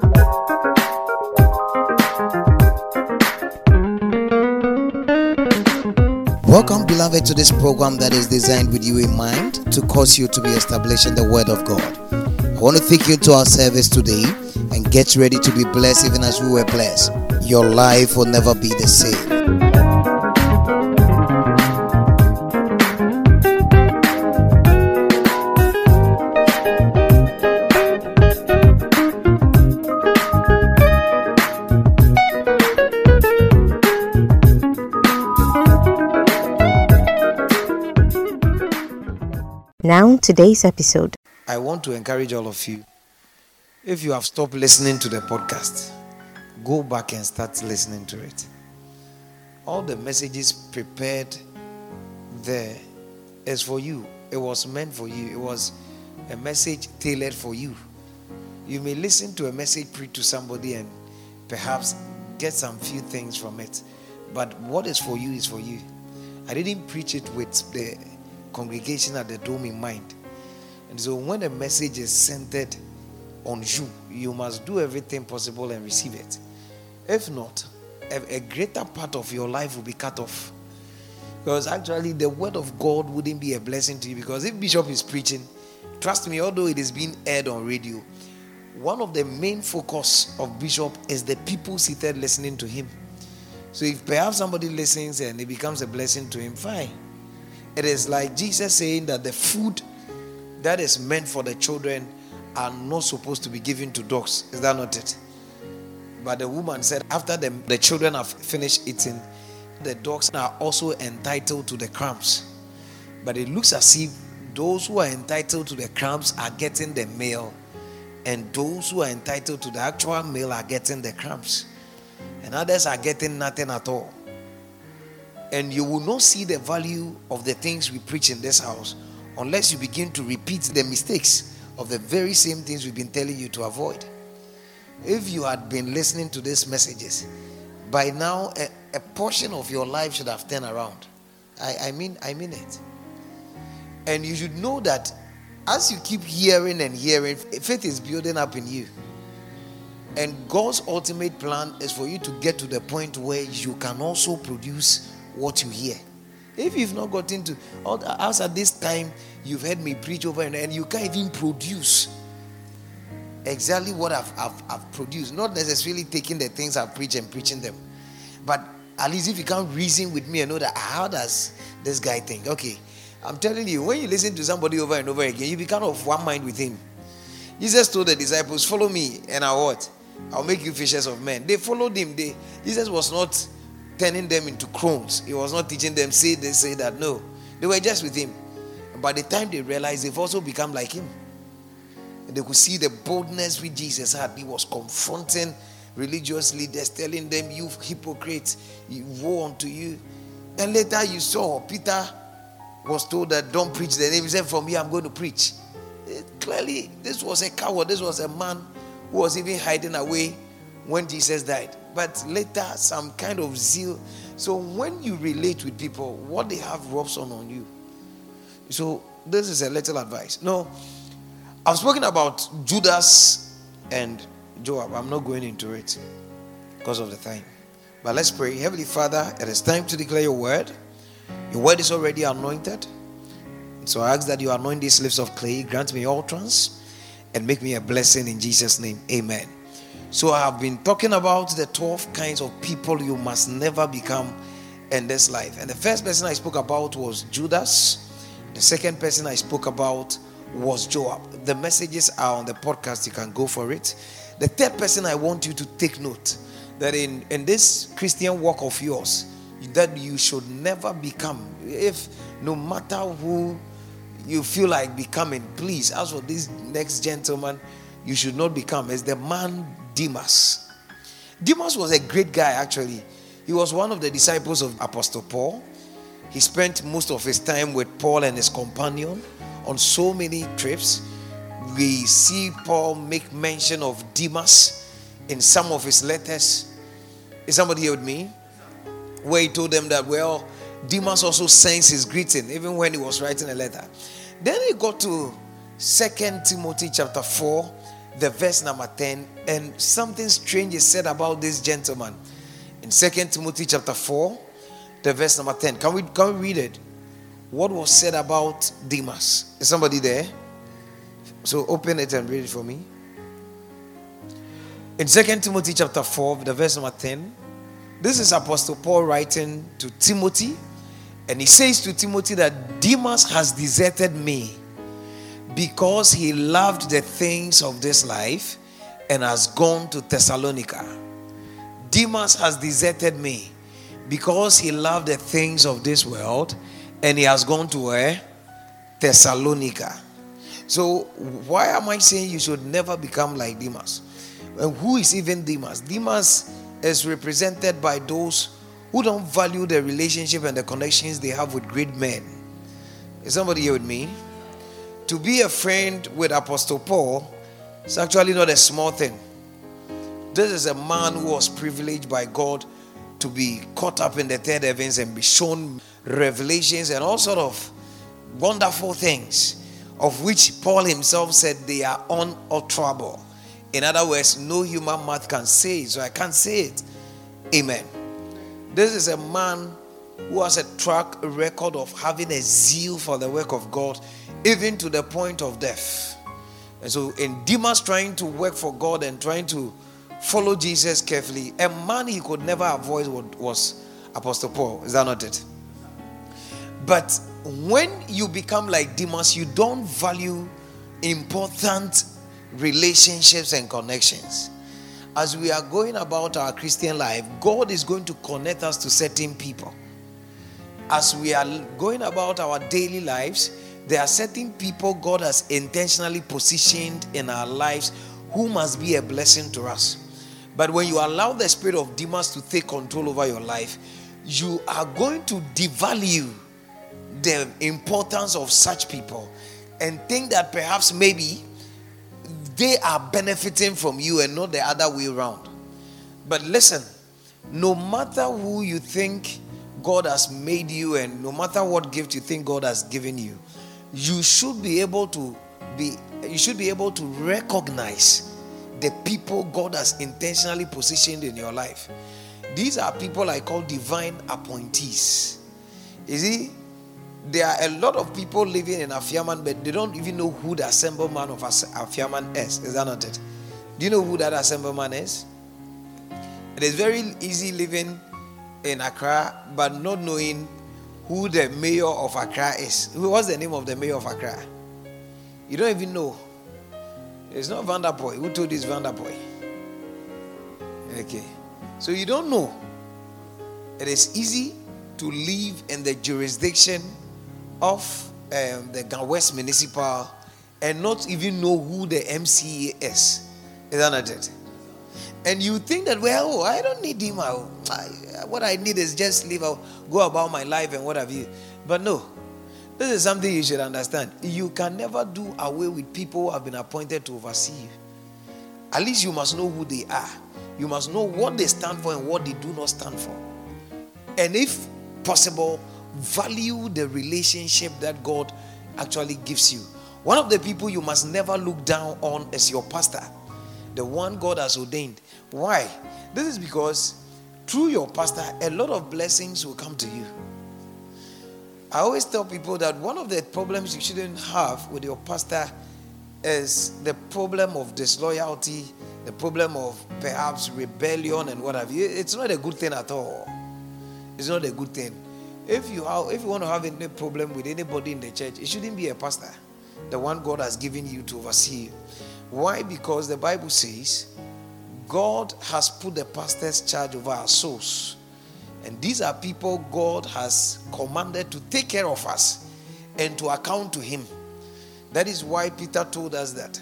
Welcome, beloved, to this program that is designed with you in mind to cause you to be established in the Word of God. I want to take you to our service today and get ready to be blessed even as we were blessed. Your life will never be the same. Now, today's episode. I want to encourage all of you. If you have stopped listening to the podcast, go back and start listening to it. All the messages prepared there is for you. It was meant for you. It was a message tailored for you. You may listen to a message preached to somebody and perhaps get some few things from it. But what is for you is for you. I didn't preach it with the congregation at the dome in mind. And so when a message is centered on you, you must do everything possible and receive it. If not, a greater part of your life will be cut off. Because actually the word of God wouldn't be a blessing to you. Because if Bishop is preaching, trust me, although it is being aired on radio, one of the main focus of Bishop is the people seated listening to him. So if perhaps somebody listens and it becomes a blessing to him, fine. It is like Jesus saying that the food that is meant for the children are not supposed to be given to dogs. Is that not it? But the woman said after the children have finished eating, the dogs are also entitled to the crumbs. But it looks as if those who are entitled to the crumbs are getting the meal, and those who are entitled to the actual meal are getting the crumbs, and others are getting nothing at all. And you will not see the value of the things we preach in this house unless you begin to repeat the mistakes of the very same things we've been telling you to avoid. If you had been listening to these messages, by now a portion of your life should have turned around. I mean it. And you should know that as you keep hearing and hearing, faith is building up in you. And God's ultimate plan is for you to get to the point where you can also produce what you hear. If you've not gotten to, as at this time, you've heard me preach over and you can't even produce exactly what I've produced. Not necessarily taking the things I've preached and preaching them. But at least if you can't reason with me and know that, how does this guy think? Okay, I'm telling you, when you listen to somebody over and over again, you become of one mind with him. Jesus told the disciples, follow me and I'll make you fishers of men. They followed him. Jesus was not turning them into crones. He was not teaching them, say this, say that. No. They were just with him. And by the time they realized, they've also become like him. And they could see the boldness which Jesus had. He was confronting religious leaders, telling them, you hypocrites, woe unto you. And later you saw Peter was told that don't preach the name. He said, from here I'm going to preach. Clearly, this was a coward. This was a man who was even hiding away when Jesus died. But later, some kind of zeal. So when you relate with people, what they have rubs on you. So this is a little advice. No, I've spoken about Judas and Joab. I'm not going into it because of the time. But let's pray. Heavenly Father, it is time to declare your word. Your word is already anointed. So I ask that you anoint these lips of clay, grant me utterance, and make me a blessing in Jesus' name. Amen. So I have been talking about the 12 kinds of people you must never become in this life. And the first person I spoke about was Judas. The second person I spoke about was Joab. The messages are on the podcast. You can go for it. The third person I want you to take note that in this Christian walk of yours, that you should never become, if no matter who you feel like becoming, please, as for this next gentleman, you should not become, is the man Demas. Demas was a great guy, actually. He was one of the disciples of Apostle Paul. He spent most of his time with Paul and his companion on so many trips. We see Paul make mention of Demas in some of his letters. Is somebody here with me? Where he told them that, well, Demas also sends his greeting, even when he was writing a letter. Then he got to 2 Timothy chapter 4, the verse number 10, and something strange is said about this gentleman. In 2 Timothy chapter 4, the verse number 10. Can we read it? What was said about Demas? Is somebody there? So open it and read it for me. In 2 Timothy chapter 4, the verse number 10, this is Apostle Paul writing to Timothy, and he says to Timothy that Demas has deserted me because he loved the things of this life and has gone to Thessalonica. Demas has deserted me because he loved the things of this world and he has gone to where? Thessalonica. So why am I saying you should never become like Demas? And who is even Demas? Demas is represented by those who don't value the relationship and the connections they have with great men. Is somebody here with me? To be a friend with Apostle Paul is actually not a small thing. This is a man who was privileged by God to be caught up in the third heavens and be shown revelations and all sort of wonderful things, of which Paul himself said they are unutterable. In other words, no human mouth can say it, so I can't say it. Amen. This is a man who has a track record of having a zeal for the work of God, even to the point of death. And so in Demas trying to work for God and trying to follow Jesus carefully, a man he could never avoid was Apostle Paul. Is that not it? But when you become like Demas, you don't value important relationships and connections. As we are going about our Christian life, God is going to connect us to certain people. As we are going about our daily lives, there are certain people God has intentionally positioned in our lives who must be a blessing to us. But when you allow the spirit of Demas to take control over your life, you are going to devalue the importance of such people and think that perhaps maybe they are benefiting from you and not the other way around. But listen, no matter who you think God has made you and no matter what gift you think God has given you, you should be able to recognize the people God has intentionally positioned in your life. These are people I call divine appointees. You see, there are a lot of people living in Afiaman, but they don't even know who the assembleman of Afiaman is. Is that not it? Do you know who that assembleman is? It is very easy living in Accra, but not knowing who the mayor of Accra is. What's the name of the mayor of Accra? You don't even know. It's not Vanderpoy. Who told you it's Vanderpoy? Okay. So you don't know. It is easy to live in the jurisdiction of the West Municipal and not even know who the MCA is. Is that not it? And you think that, well, I don't need him. What I need is just live out, go about my life and what have you. But no, this is something you should understand. You can never do away with people who have been appointed to oversee you. At least you must know who they are. You must know what they stand for and what they do not stand for. And if possible, value the relationship that God actually gives you. One of the people you must never look down on is your pastor, the one God has ordained. Why? This is because through your pastor, a lot of blessings will come to you. I always tell people that one of the problems you shouldn't have with your pastor is the problem of disloyalty, the problem of perhaps rebellion and what have you. It's not a good thing at all. It's not a good thing. If you want to have any problem with anybody in the church, it shouldn't be a pastor, the one God has given you to oversee you. Why? Because the Bible says God has put the pastor's charge over our souls. And these are people God has commanded to take care of us and to account to him. That is why Peter told us that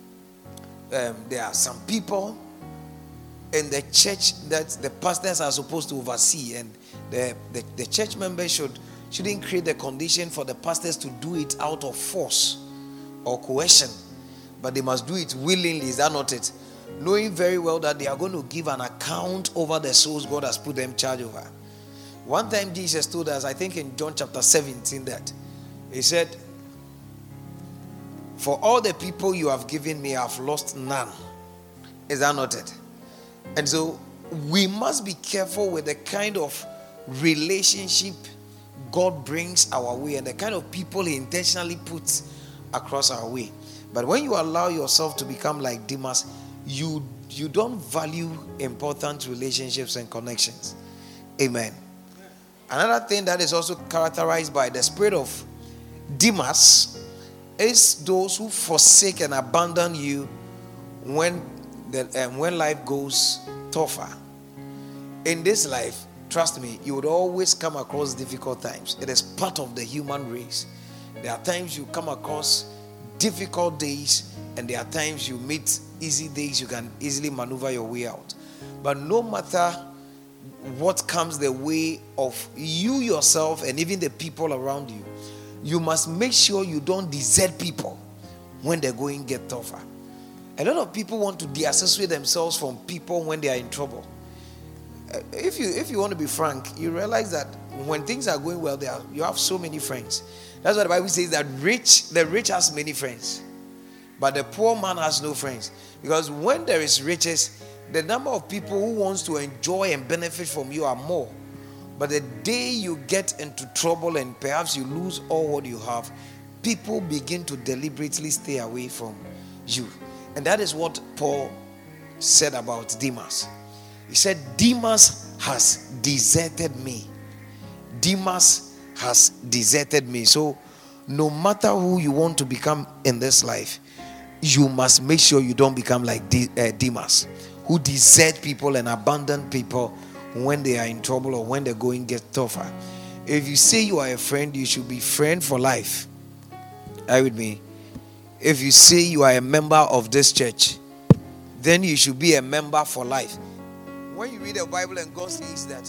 there are some people in the church that the pastors are supposed to oversee, and the church members shouldn't create the condition for the pastors to do it out of force or coercion, but they must do it willingly. Is that not it? Knowing very well that they are going to give an account over the souls God has put them charge over. One time Jesus told us, I think in John chapter 17, that he said, For all the people you have given me, I have lost none. Is that not it? And so we must be careful with the kind of relationship God brings our way and the kind of people He intentionally puts across our way. But when you allow yourself to become like Demas, you don't value important relationships and connections. Amen. Another thing that is also characterized by the spirit of Demas is those who forsake and abandon you when life goes tougher. In this life, trust me, you would always come across difficult times. It is part of the human race. There are times you come across difficult days, and there are times you meet easy days. You can easily maneuver your way out. But no matter what comes the way of you yourself and even the people around you, you must make sure you don't desert people when the going get tougher. A lot of people want to deassociate themselves from people when they are in trouble. If you want to be frank, you realize that when things are going well, you have so many friends. That's why the Bible says that the rich has many friends, but the poor man has no friends. Because when there is riches, the number of people who wants to enjoy and benefit from you are more. But the day you get into trouble and perhaps you lose all what you have, people begin to deliberately stay away from you. And that is what Paul said about Demas. He said, Demas has deserted me. Demas has deserted me. So no matter who you want to become in this life, you must make sure you don't become like Demas, who desert people and abandon people when they are in trouble or when the going gets tougher. If you say you are a friend, you should be friend for life. Are you with me? If you say you are a member of this church, then you should be a member for life. When you read the Bible and God says that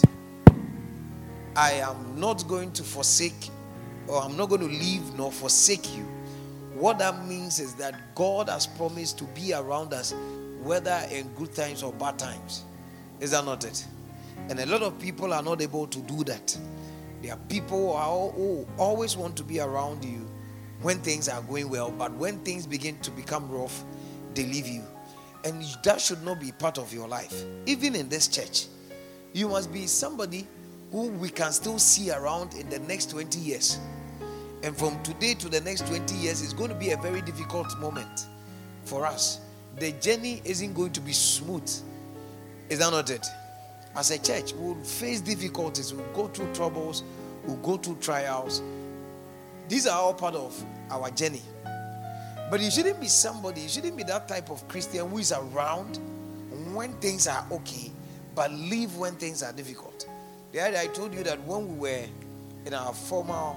I am not going to forsake, or I'm not going to leave nor forsake you, what that means is that God has promised to be around us, whether in good times or bad times. Is that not it? And a lot of people are not able to do that. There are people who always want to be around you when things are going well, but when things begin to become rough, they leave you. And that should not be part of your life. Even in this church, you must be somebody who we can still see around in the next 20 years. And from today to the next 20 years, it's going to be a very difficult moment for us. The journey isn't going to be smooth. Is that not it? As a church, we'll face difficulties, we'll go through troubles, we'll go through trials. These are all part of our journey. But you shouldn't be that type of Christian who is around when things are okay, but leave when things are difficult. The other day I told you that when we were in our former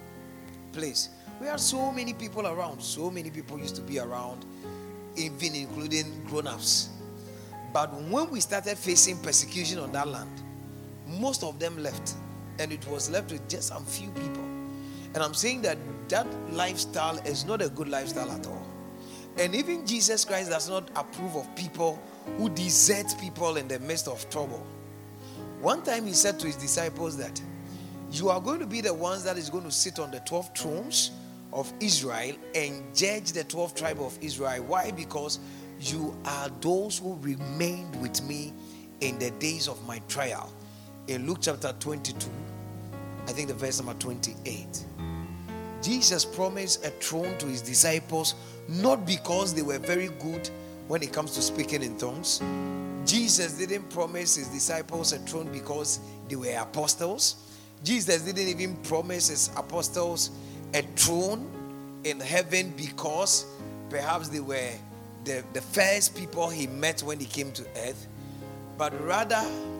place, we had so many people around. So many people used to be around, even including grown-ups. But when we started facing persecution on that land, most of them left. And it was left with just a few people. And I'm saying that lifestyle is not a good lifestyle at all. And even Jesus Christ does not approve of people who desert people in the midst of trouble. One time he said to his disciples that you are going to be the ones that is going to sit on the 12 thrones of Israel and judge the 12 tribes of Israel. Why? Because you are those who remained with me in the days of my trial. In Luke chapter 22, I think the verse number 28. Jesus promised a throne to his disciples not because they were very good when it comes to speaking in tongues. Jesus didn't promise his disciples a throne because they were apostles. Jesus didn't even promise his apostles a throne in heaven because perhaps they were the first people he met when he came to earth, but rather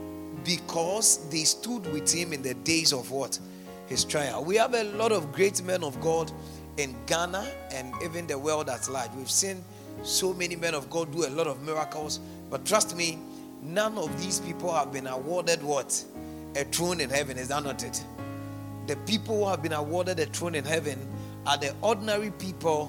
because they stood with him in the days of what? His trial. We have a lot of great men of God in Ghana and even the world at large. We've seen so many men of God do a lot of miracles, but trust me, none of these people have been awarded what? A throne in heaven. Is that not it? The people who have been awarded a throne in heaven are the ordinary people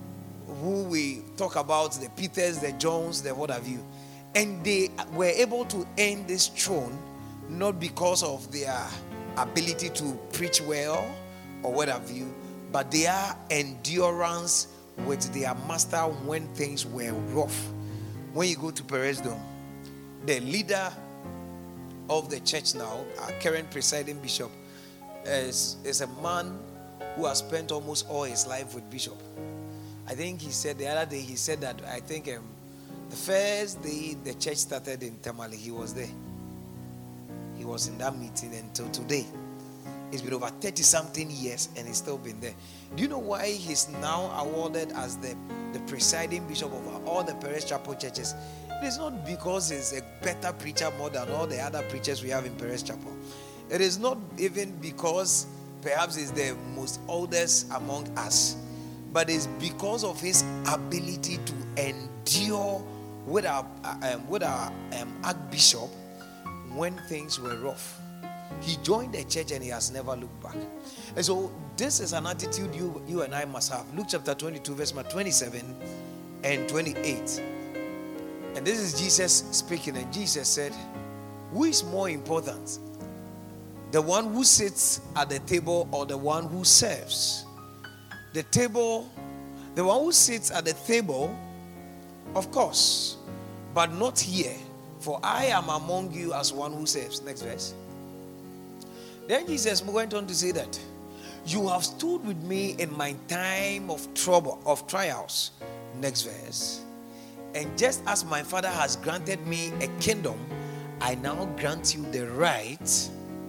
who we talk about, the Peters, the Johns, the what have you. And they were able to earn this throne not because of their ability to preach well or what have you, but their endurance with their master when things were rough. When you go to Perez Dome, the leader of the church now, our current presiding bishop, is a man who has spent almost all his life with Bishop. I think he said the other day, he said that I think the first day the church started in Tamale, he was there. He was in that meeting until today. It's been over 30 something years and he's still been there. Do you know why he's now awarded as the presiding bishop of all the Perez Chapel churches? It is not because he's a better preacher more than all the other preachers we have in Perez Chapel. It is not even because perhaps he's the most oldest among us, but it's because of his ability to endure with our archbishop when things were rough. He joined the church and he has never looked back. And so this is an attitude you and I must have. Luke chapter 22 verse 27 and 28. And this is Jesus speaking, and Jesus said, who is more important? The one who sits at the table or the one who serves? The one who sits at the table, of course, but not here. For I am among you as one who serves. Next verse. Then Jesus went on to say that you have stood with me in my time of trouble, of trials. Next verse. And just as my Father has granted me a kingdom, I now grant you the right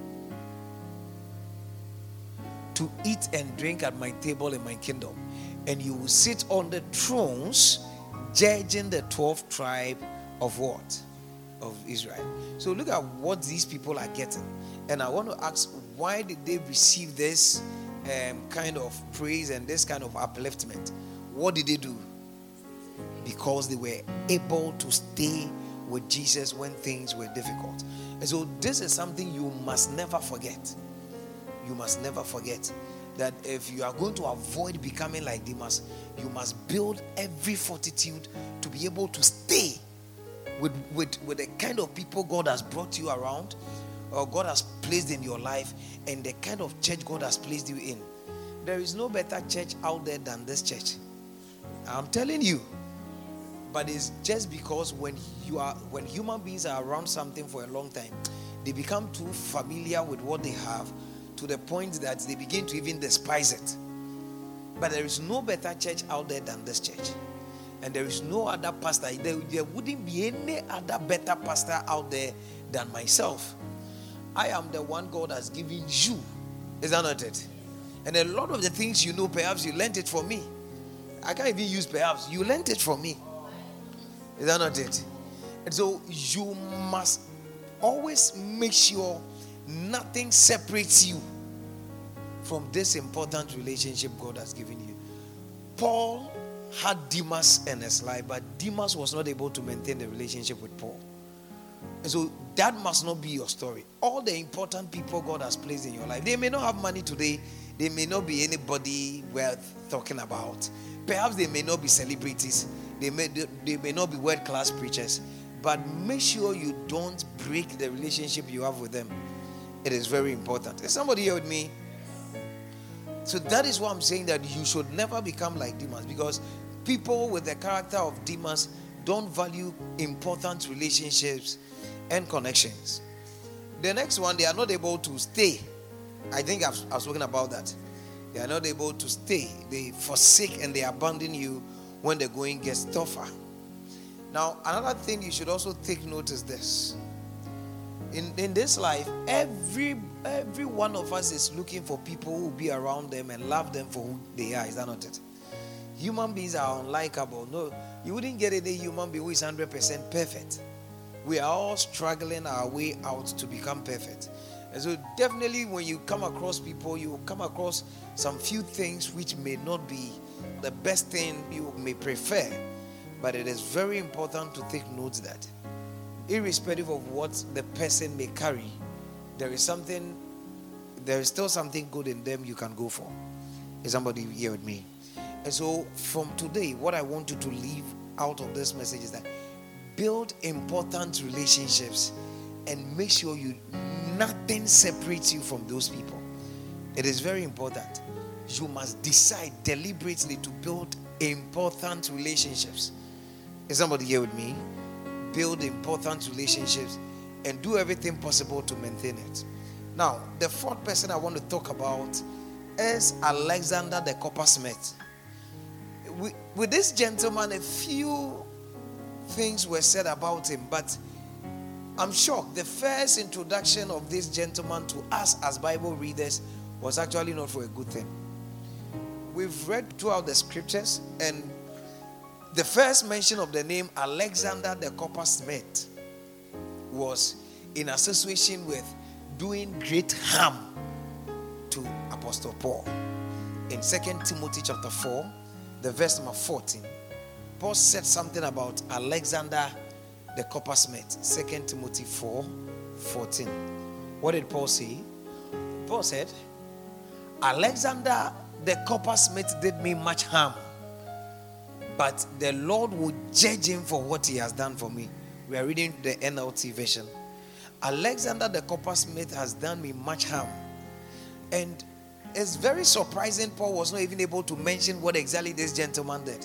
to eat and drink at my table in my kingdom. And you will sit on the thrones, judging the 12th tribe of what? Of Israel. So look at what these people are getting. And I want to ask, why did they receive this kind of praise and this kind of upliftment? What did they do? Because they were able to stay with Jesus when things were difficult. And so this is something you must never forget. You must never forget that if you are going to avoid becoming like Demas, you must build every fortitude to be able to stay with the kind of people God has brought you around, or God has placed in your life, and the kind of church God has placed you in. There is no better church out there than this church. I'm telling you. But it's just because when human beings are around something for a long time, they become too familiar with what they have to the point that they begin to even despise it. But there is no better church out there than this church. And there is no other pastor. There wouldn't be any other better pastor out there than myself. I am the one God has given you. Is that not it? And a lot of the things you know, perhaps you learned it from me. I can't even use perhaps. You learned it from me. Is that not it? And so you must always make sure nothing separates you from this important relationship God has given you. Paul had Demas in his life, but Demas was not able to maintain the relationship with Paul. And so that must not be your story. All the important people God has placed in your life, they may not have money today. They may not be anybody worth talking about. Perhaps they may not be celebrities. They may not be world-class preachers. But make sure you don't break the relationship you have with them. It is very important. Is somebody here with me? So that is why I'm saying that you should never become like Demas, because people with the character of Demas don't value important relationships and connections. The next one, they are not able to stay. I think I've spoken about that. They are not able to stay. They forsake and they abandon you when the going gets tougher. Now, another thing you should also take note is this. In this life, every one of us is looking for people who will be around them and love them for who they are. Is that not it? Human beings are unlikable. No, you wouldn't get any human being who is 100% perfect. We are all struggling our way out to become perfect. And so definitely when you come across people, you will come across some few things which may not be the best thing you may prefer. But it is very important to take note that irrespective of what the person may carry, there is still something good in them you can go for. Is somebody here with me? And so from today, what I want you to leave out of this message is that build important relationships and make sure nothing separates you from those people. It is very important. You must decide deliberately to build important relationships. Is somebody here with me? Build important relationships and do everything possible to maintain it. Now, the fourth person I want to talk about is Alexander the coppersmith. With this gentleman, a few things were said about him, but I'm shocked. The first introduction of this gentleman to us as Bible readers was actually not for a good thing. We've read throughout the scriptures, and the first mention of the name Alexander the coppersmith was in association with doing great harm to Apostle Paul. In 2 Timothy chapter 4, the verse number 14, Paul said something about Alexander the coppersmith. 2 Timothy 4:14. What did Paul say? Paul said, Alexander the coppersmith did me much harm, but the Lord will judge him for what he has done for me. We are reading the NLT version. Alexander the coppersmith has done me much harm. And it's very surprising Paul was not even able to mention what exactly this gentleman did.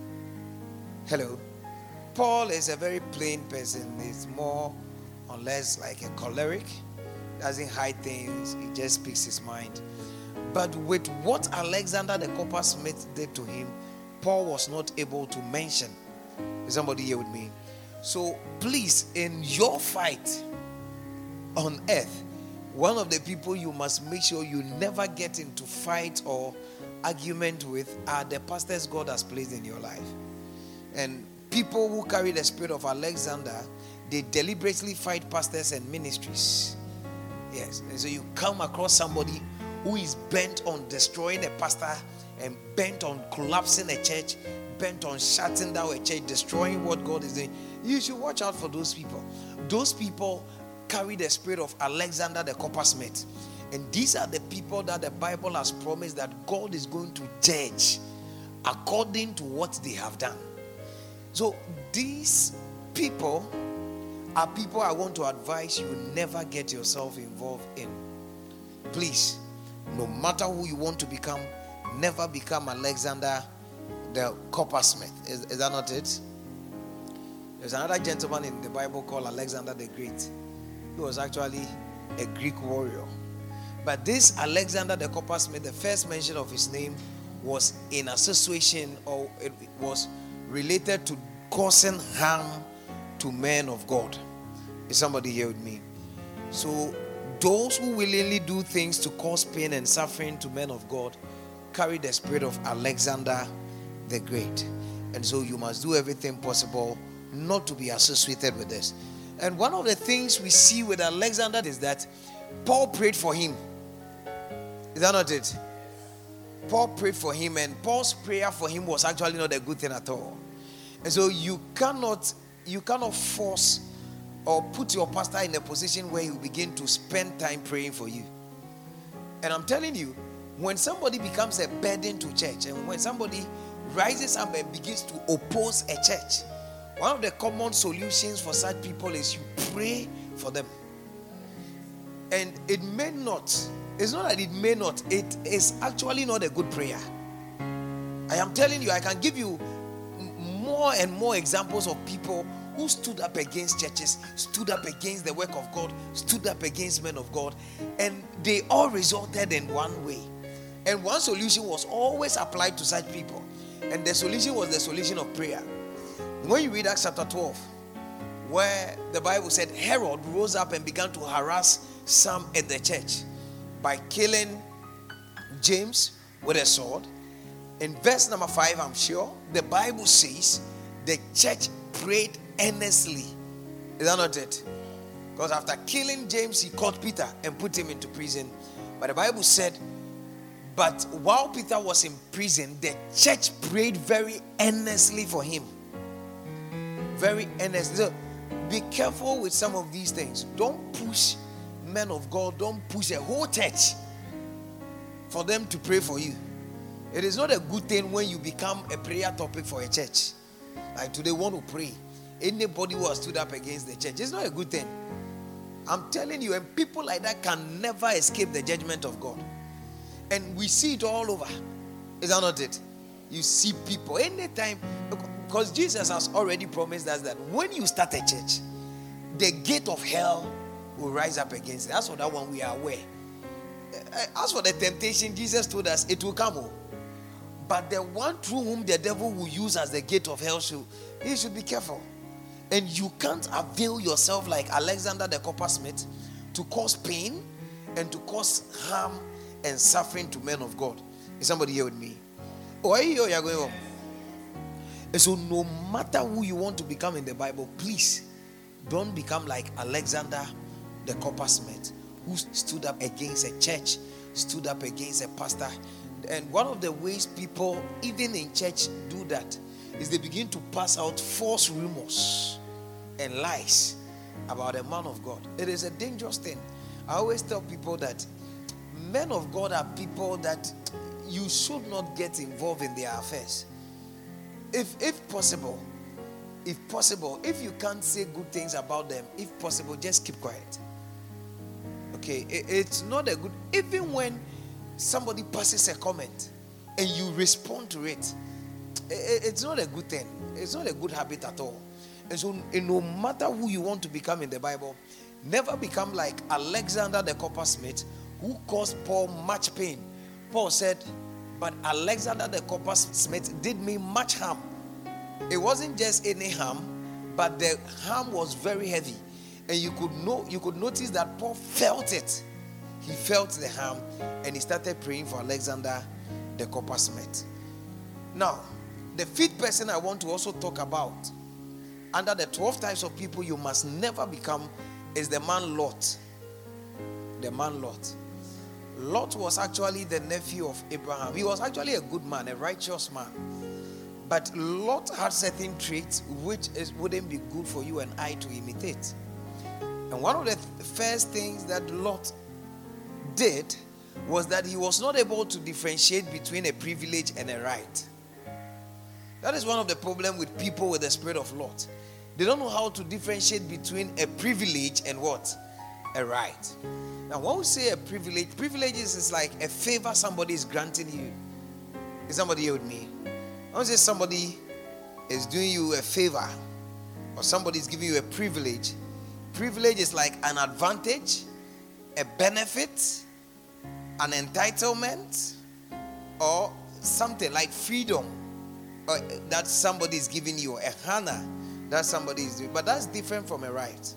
Hello. Paul is a very plain person. He's more or less like a choleric. Doesn't hide things. He just speaks his mind. But with what Alexander the coppersmith did to him, Paul was not able to mention. Is somebody here with me? So please, in your fight on earth, one of the people you must make sure you never get into fight or argument with are the pastors God has placed in your life. And people who carry the spirit of Alexander, they deliberately fight pastors and ministries. Yes. And so you come across somebody who is bent on destroying a pastor and bent on collapsing a church, bent on shutting down a church, destroying what God is doing. You should watch out for those people. Those people carry the spirit of Alexander the coppersmith. And these are the people that the Bible has promised that God is going to judge according to what they have done. So these people are people I want to advise you never get yourself involved in. Please, no matter who you want to become, never become Alexander the coppersmith. Is that not it? There's another gentleman in the Bible called Alexander the Great. He was actually a Greek warrior. But this Alexander the coppersmith, the first mention of his name was in association, or it was related to causing harm to men of God. Is somebody here with me? So those who willingly do things to cause pain and suffering to men of God carry the spirit of Alexander the Great. And so you must do everything possible not to be associated with this. And one of the things we see with Alexander is that Paul prayed for him. Is that not it? Paul prayed for him, and Paul's prayer for him was actually not a good thing at all. And so you cannot force or put your pastor in a position where he will begin to spend time praying for you. And I'm telling you, when somebody becomes a burden to church, and when somebody rises up and begins to oppose a church, one of the common solutions for such people is you pray for them. And it may not, it's not that it may not, it is actually not a good prayer. I am telling you, I can give you more and more examples of people who stood up against churches, stood up against the work of God, stood up against men of God, and they all resulted in one way. And one solution was always applied to such people. And the solution was the solution of prayer. When you read Acts chapter 12, where the Bible said Herod rose up and began to harass some in the church by killing James with a sword. In verse number 5, I'm sure, the Bible says the church prayed earnestly. Is that not it? Because after killing James, he caught Peter and put him into prison. But the Bible said, but while Peter was in prison, the church prayed very earnestly for him. Very earnestly. So be careful with some of these things. Don't push men of God. Don't push a whole church for them to pray for you. It is not a good thing when you become a prayer topic for a church. Like today, want to pray. Anybody who has stood up against the church, it's not a good thing. I'm telling you, and people like that can never escape the judgment of God. And we see it all over. Is that not it? you see people anytime, because Jesus has already promised us that when you start a church, the gate of hell will rise up against it. That's for that one we are aware. As for the temptation, Jesus told us it will come. But the one through whom the devil will use as the gate of hell, he should be careful. And you can't avail yourself like Alexander the coppersmith to cause pain and to cause harm and suffering to men of God. Is somebody here with me? Oh, are you here? You're going home. And so no matter who you want to become in the Bible, please don't become like Alexander the coppersmith, who stood up against a church, stood up against a pastor. And one of the ways people, even in church, do that is they begin to pass out false rumors and lies about a man of God. It is a dangerous thing. I always tell people that men of God are people that you should not get involved in their affairs. If possible, if you can't say good things about them, if possible, just keep quiet. Okay, it's not a good, even when somebody passes a comment and you respond to it, it's not a good thing. It's not a good habit at all. And so no matter who you want to become in the Bible, never become like Alexander the coppersmith, who caused Paul much pain. Paul said, but Alexander the coppersmith did me much harm. It wasn't just any harm, but the harm was very heavy. And you could notice that Paul felt it. He felt the harm, and he started praying for Alexander the coppersmith. Now, the fifth person I want to also talk about, under the 12 types of people you must never become, is the man Lot. The man Lot. Lot was actually the nephew of Abraham. He was actually a good man, a righteous man. But Lot had certain traits which wouldn't be good for you and I to imitate. And one of the first things that Lot did was that he was not able to differentiate between a privilege and a right. That is one of the problems with people with the spirit of Lot. They don't know how to differentiate between a privilege and what? A right. Now, when we say a privilege is like a favor somebody is granting you. Is somebody here with me? When we say somebody is doing you a favor or somebody is giving you a privilege is like an advantage, a benefit, an entitlement, or something like freedom that somebody is giving you, a honor that somebody is doing. But that's different from a right.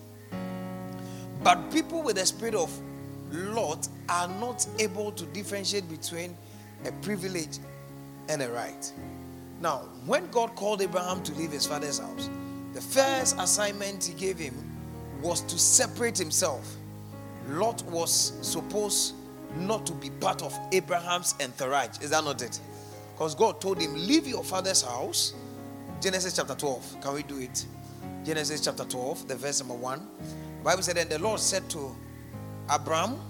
But people with the spirit of Lot are not able to differentiate between a privilege and a right. Now, when God called Abraham to leave his father's house, the first assignment he gave him was to separate himself. Lot was supposed not to be part of Abraham's entourage. Is that not it? Because God told him, leave your father's house. Genesis chapter 12. Can we do it? Genesis chapter 12, the verse number 1. The Bible said, and the Lord said to Abram,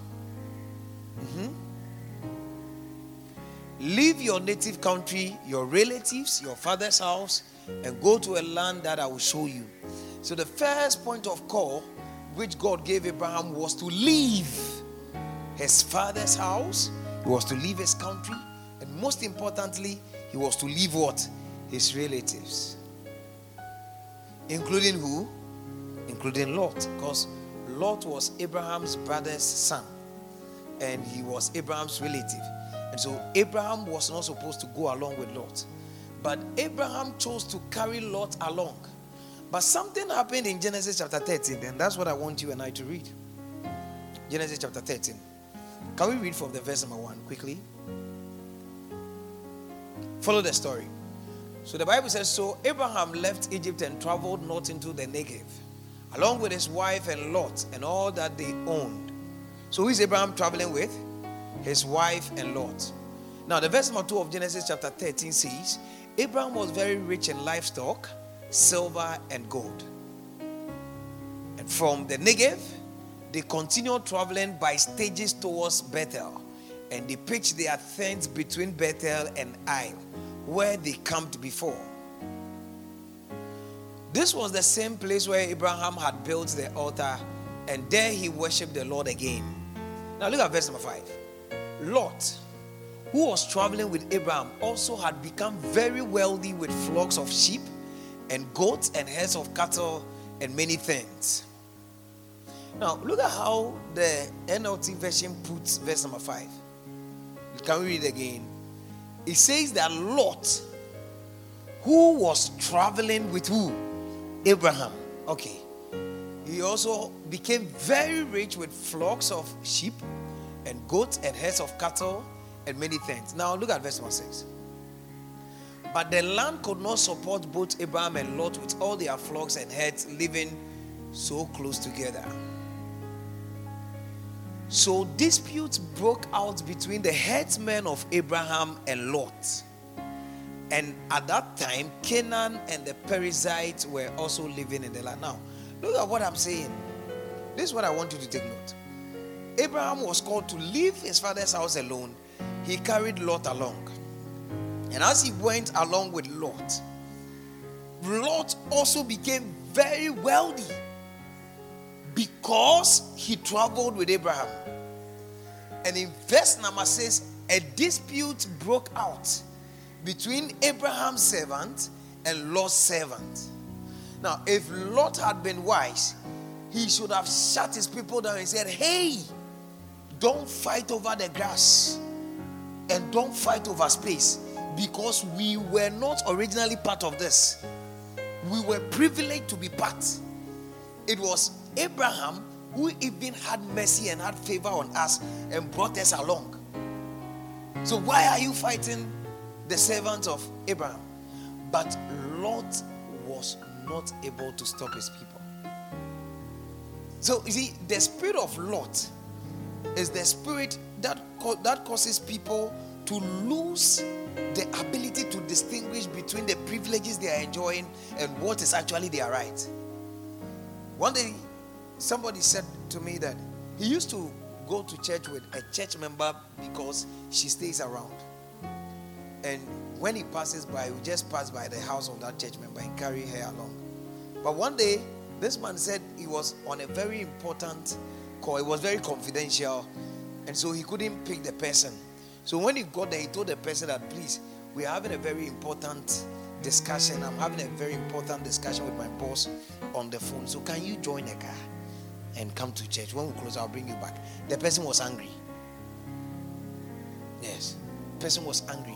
leave your native country, your relatives, your father's house, and go to a land that I will show you. So the first point of call which God gave Abraham was to leave his father's house. He was to leave his country. And most importantly, he was to leave what? His relatives. Including who? Including Lot. Because Lot was Abraham's brother's son. And he was Abraham's relative. And so Abraham was not supposed to go along with Lot. But Abraham chose to carry Lot along. But something happened in Genesis chapter 13, and that's what I want you and I to read. Genesis chapter 13. Can we read from the verse number 1 quickly? Follow the story. So the Bible says, so Abraham left Egypt and traveled north into the Negev, along with his wife and Lot and all that they owned. So who is Abraham traveling with? His wife and Lot. Now the verse number 2 of Genesis chapter 13 says, Abraham was very rich in livestock, silver and gold. And from the Negev, they continued traveling by stages towards Bethel. And they pitched their tents between Bethel and Ai, where they camped before. This was the same place where Abraham had built the altar, and there he worshipped the Lord again. Now look at verse number 5. Lot who was traveling with Abraham, also had become very wealthy with flocks of sheep and goats and herds of cattle and many things. Now, look at how the NLT version puts verse number 5. Can we read it again? It says that Lot, who was traveling with who? Abraham. Okay. He also became very rich with flocks of sheep and goats and herds of cattle and many things. Now look at verse number 6. But the land could not support both Abraham and Lot with all their flocks and herds living so close together. So disputes broke out between the herdsmen of Abraham and Lot. And at that time, Canaan and the Perizzites were also living in the land. Now, look at what I'm saying. This is what I want you to take note. Abraham was called to leave his father's house alone. He carried Lot along. And as he went along with Lot, Lot also became very wealthy because he traveled with Abraham. And in verse number 6, a dispute broke out between Abraham's servant and Lot's servant. Now, if Lot had been wise, he should have shut his people down and said, hey, don't fight over the grass and don't fight over space, because we were not originally part of this. We were privileged to be part. It was Abraham who even had mercy and had favor on us and brought us along. So why are you fighting the servant of Abraham? But Lot was not able to stop his people. So you see, the spirit of Lot is the spirit that causes people to lose the ability to distinguish between the privileges they are enjoying and what is actually their right. One day, somebody said to me that he used to go to church with a church member because she stays around. And when he passes by, we just pass by the house of that church member and carry her along. But one day, this man said he was on a very important call. It was very confidential, and so he couldn't pick the person. So when he got there, he told the person that, please, we're having a very important discussion. I'm having a very important discussion with my boss on the phone. So can you join the car and come to church? When we close, I'll bring you back. The person was angry. Yes, the person was angry.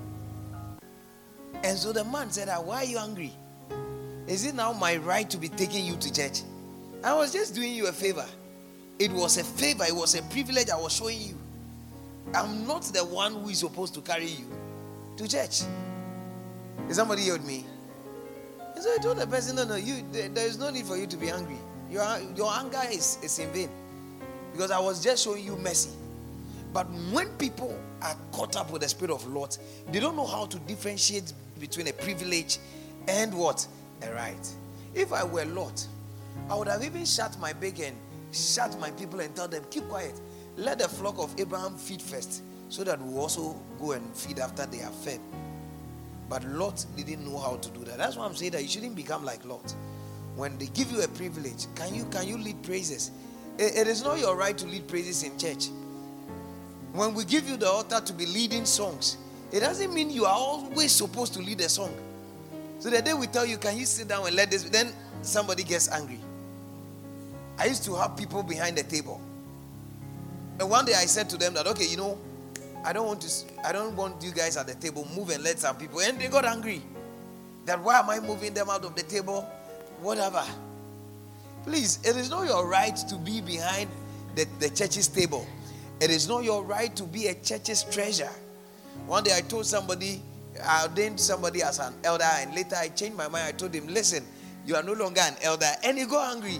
And so the man said, why are you angry? Is it now my right to be taking you to church? I was just doing you a favor. It was a favor. It was a privilege I was showing you. I'm not the one who is supposed to carry you to church. Is somebody here with me? And so I told the person, no, there is no need for you to be angry. Your anger is in vain. Because I was just showing you mercy. But when people are caught up with the spirit of Lot, they don't know how to differentiate between a privilege and what? A right. If I were Lot, I would have even shut my beak and shut my people and tell them, keep quiet. Let the flock of Abraham feed first, so that we'll also go and feed after they are fed. But Lot didn't know how to do that. That's why I'm saying that you shouldn't become like Lot. When they give you a privilege, can you lead praises? It is not your right to lead praises in church. When we give you the altar to be leading songs, it doesn't mean you are always supposed to lead a song. So the day we tell you, can you sit down and let this, then somebody gets angry. I used to have people behind the table. And one day I said to them that, okay, I don't want you guys at the table. Move and let some people. And they got angry. That why am I moving them out of the table? Whatever. Please, it is not your right to be behind the church's table. It is not your right to be a church's treasure. One day I told somebody, I ordained somebody as an elder, and later I changed my mind. I told him, listen, you are no longer an elder. And he got angry.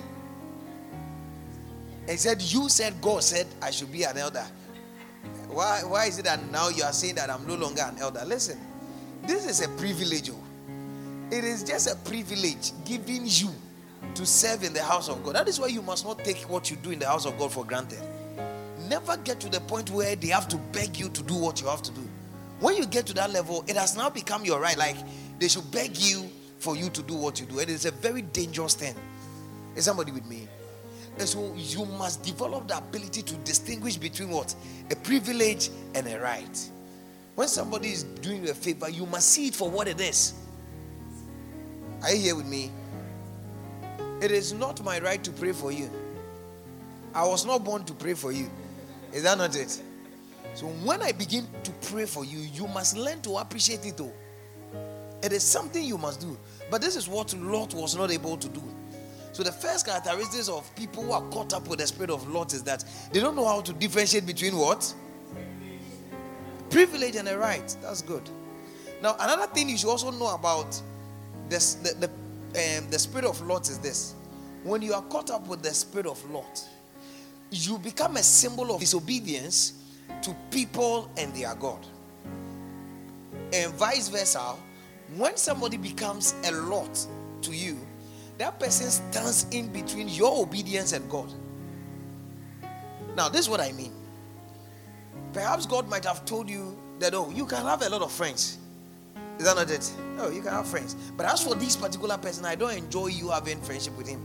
He said, you said God said I should be an elder. Why is it that now you are saying that I'm no longer an elder? Listen, this is a privilege. It is just a privilege given you to serve in the house of God. That is why you must not take what you do in the house of God for granted. Never get to the point where they have to beg you to do what you have to do. When you get to that level, it has now become your right. Like they should beg you for you to do what you do. It is a very dangerous thing. Is somebody with me? And so you must develop the ability to distinguish between what? A privilege and a right. When somebody is doing you a favor, you must see it for what it is. Are you here with me? It is not my right to pray for you. I was not born to pray for you. Is that not it? So when I begin to pray for you, you must learn to appreciate it though. It is something you must do. But this is what Lot was not able to do. So the first characteristics of people who are caught up with the spirit of Lot is that they don't know how to differentiate between what? Privilege and a right. That's good. Now another thing you should also know about this, the spirit of Lot is this. When you are caught up with the spirit of Lot, you become a symbol of disobedience to people and their God. And vice versa, when somebody becomes a Lot to you, that person stands in between your obedience and God. Now, this is what I mean. Perhaps God might have told you that, oh, you can have a lot of friends. Is that not it? Oh, you can have friends. But as for this particular person, I don't enjoy you having friendship with him.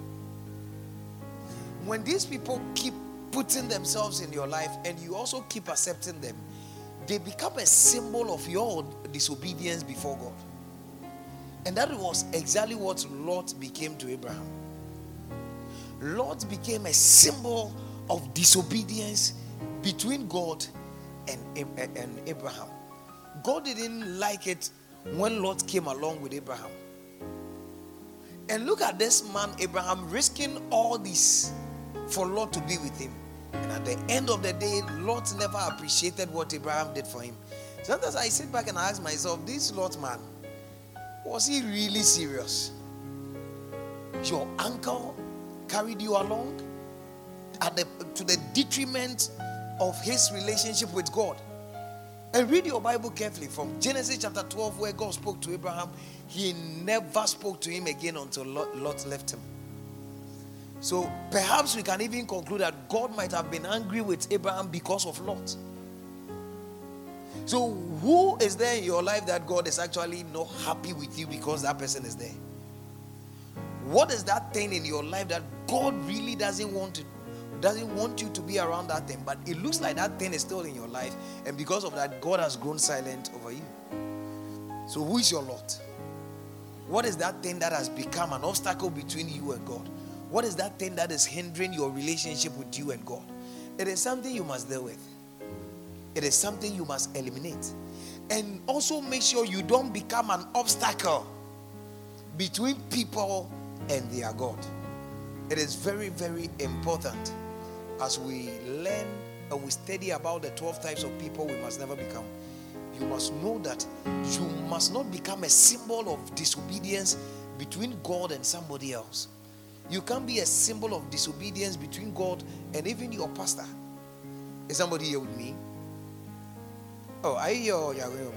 When these people keep putting themselves in your life and you also keep accepting them, they become a symbol of your disobedience before God. And that was exactly what Lot became to Abraham. Lot became a symbol of disobedience between God and Abraham. God didn't like it when Lot came along with Abraham. And look at this man Abraham risking all this for Lot to be with him. And at the end of the day, Lot never appreciated what Abraham did for him. Sometimes I sit back and I ask myself, this Lot man, was he really serious? Your uncle carried you along to the detriment of his relationship with God. And read your Bible carefully from Genesis chapter 12, where God spoke to Abraham. He never spoke to him again until Lot left him. So perhaps we can even conclude that God might have been angry with Abraham because of Lot. So who is there in your life that God is actually not happy with you because that person is there? What is that thing in your life that God really doesn't want you to be around that thing, but it looks like that thing is still in your life, and because of that, God has grown silent over you? So who is your Lot? What is that thing that has become an obstacle between you and God? What is that thing that is hindering your relationship with you and God? It is something you must deal with. It is something you must eliminate. And also make sure you don't become an obstacle between people and their God. It is very, very important as we learn and we study about the 12 types of people we must never become. You must know that you must not become a symbol of disobedience between God and somebody else. You can't be a symbol of disobedience between God and even your pastor. Is somebody here with me? Oh, are you here?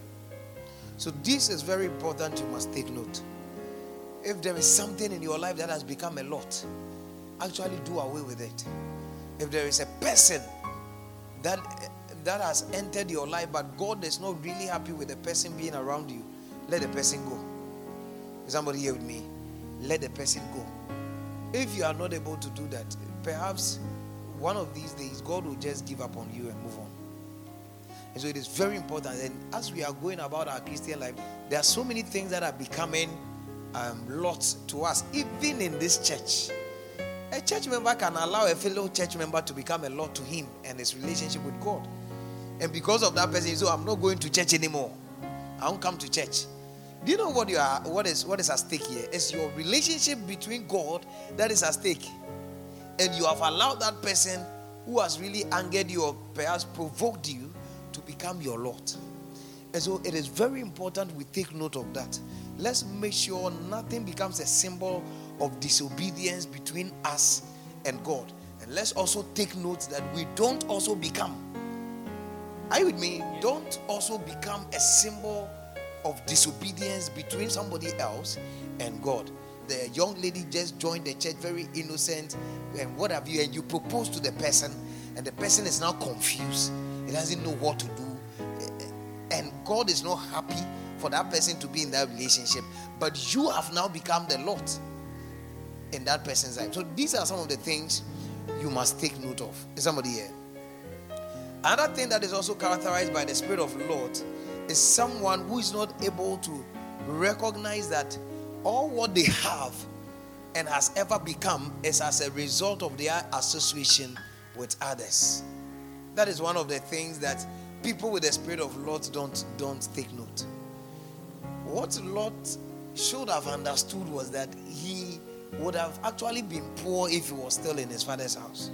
So this is very important. You must take note. If there is something in your life that has become a lot, actually do away with it. If there is a person that has entered your life, but God is not really happy with the person being around you, let the person go. Is somebody here with me? Let the person go. If you are not able to do that, perhaps one of these days God will just give up on you and move on. And so it is very important. And as we are going about our Christian life, there are so many things that are becoming lots to us, even in this church. A church member can allow a fellow church member to become a lot to him and his relationship with God. And because of that person, so I'm not going to church anymore. I won't come to church. Do you know what is at stake here? It's your relationship between God that is at stake. And you have allowed that person who has really angered you or perhaps provoked you to become your Lord. And so it is very important we take note of that. Let's make sure nothing becomes a symbol of disobedience between us and God. And let's also take note that we don't also become. Are you with me? Don't also become a symbol of disobedience between somebody else and God. The young lady just joined the church, very innocent, and what have you, and you propose to the person, and the person is now confused. He doesn't know what to do. And God is not happy for that person to be in that relationship. But you have now become the Lord in that person's life. So these are some of the things you must take note of. Is somebody here? Another thing that is also characterized by the spirit of Lot is someone who is not able to recognize that all what they have and has ever become is as a result of their association with others. That is one of the things that people with the spirit of Lot don't take note. What Lot should have understood was that he would have actually been poor if he was still in his father's house.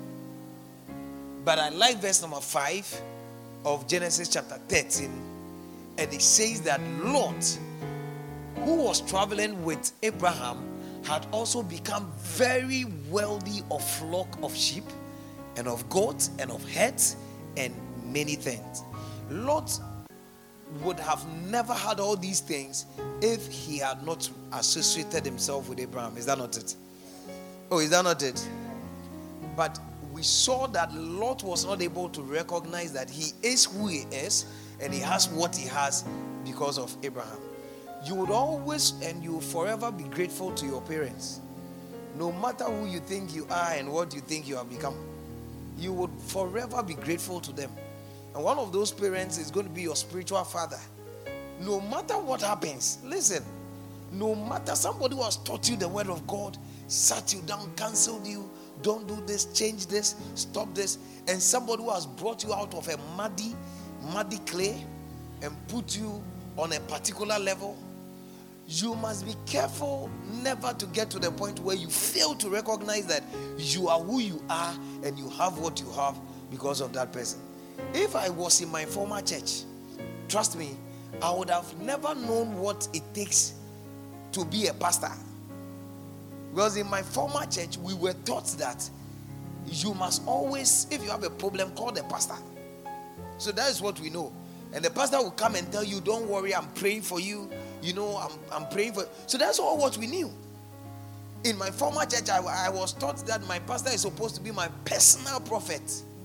But I like verse number 5 of Genesis chapter 13, and it says that Lot, who was traveling with Abraham, had also become very wealthy of flock of sheep and of goats and of herds and many things. Lot would have never had all these things if he had not associated himself with Abraham. Is that not it? Oh, is that not it? But we saw that Lot was not able to recognize that he is who he is and he has what he has because of Abraham. You would always and you will forever be grateful to your parents. No matter who you think you are and what you think you have become, you would forever be grateful to them. And one of those parents is going to be your spiritual father. No matter what happens, listen, no matter somebody who has taught you the word of God, sat you down, cancelled you, don't do this, change this, stop this, and somebody who has brought you out of a muddy clay and put you on a particular level, you must be careful never to get to the point where you fail to recognize that you are who you are and you have what you have because of that person. If I was in my former church, trust me, I would have never known what it takes to be a pastor. Because in my former church, we were taught that you must always, if you have a problem, call the pastor. So that is what we know. And the pastor will come and tell you, don't worry, I'm praying for you. You know, I'm praying for you. So that's all what we knew. In my former church, I was taught that my pastor is supposed to be my personal prophet.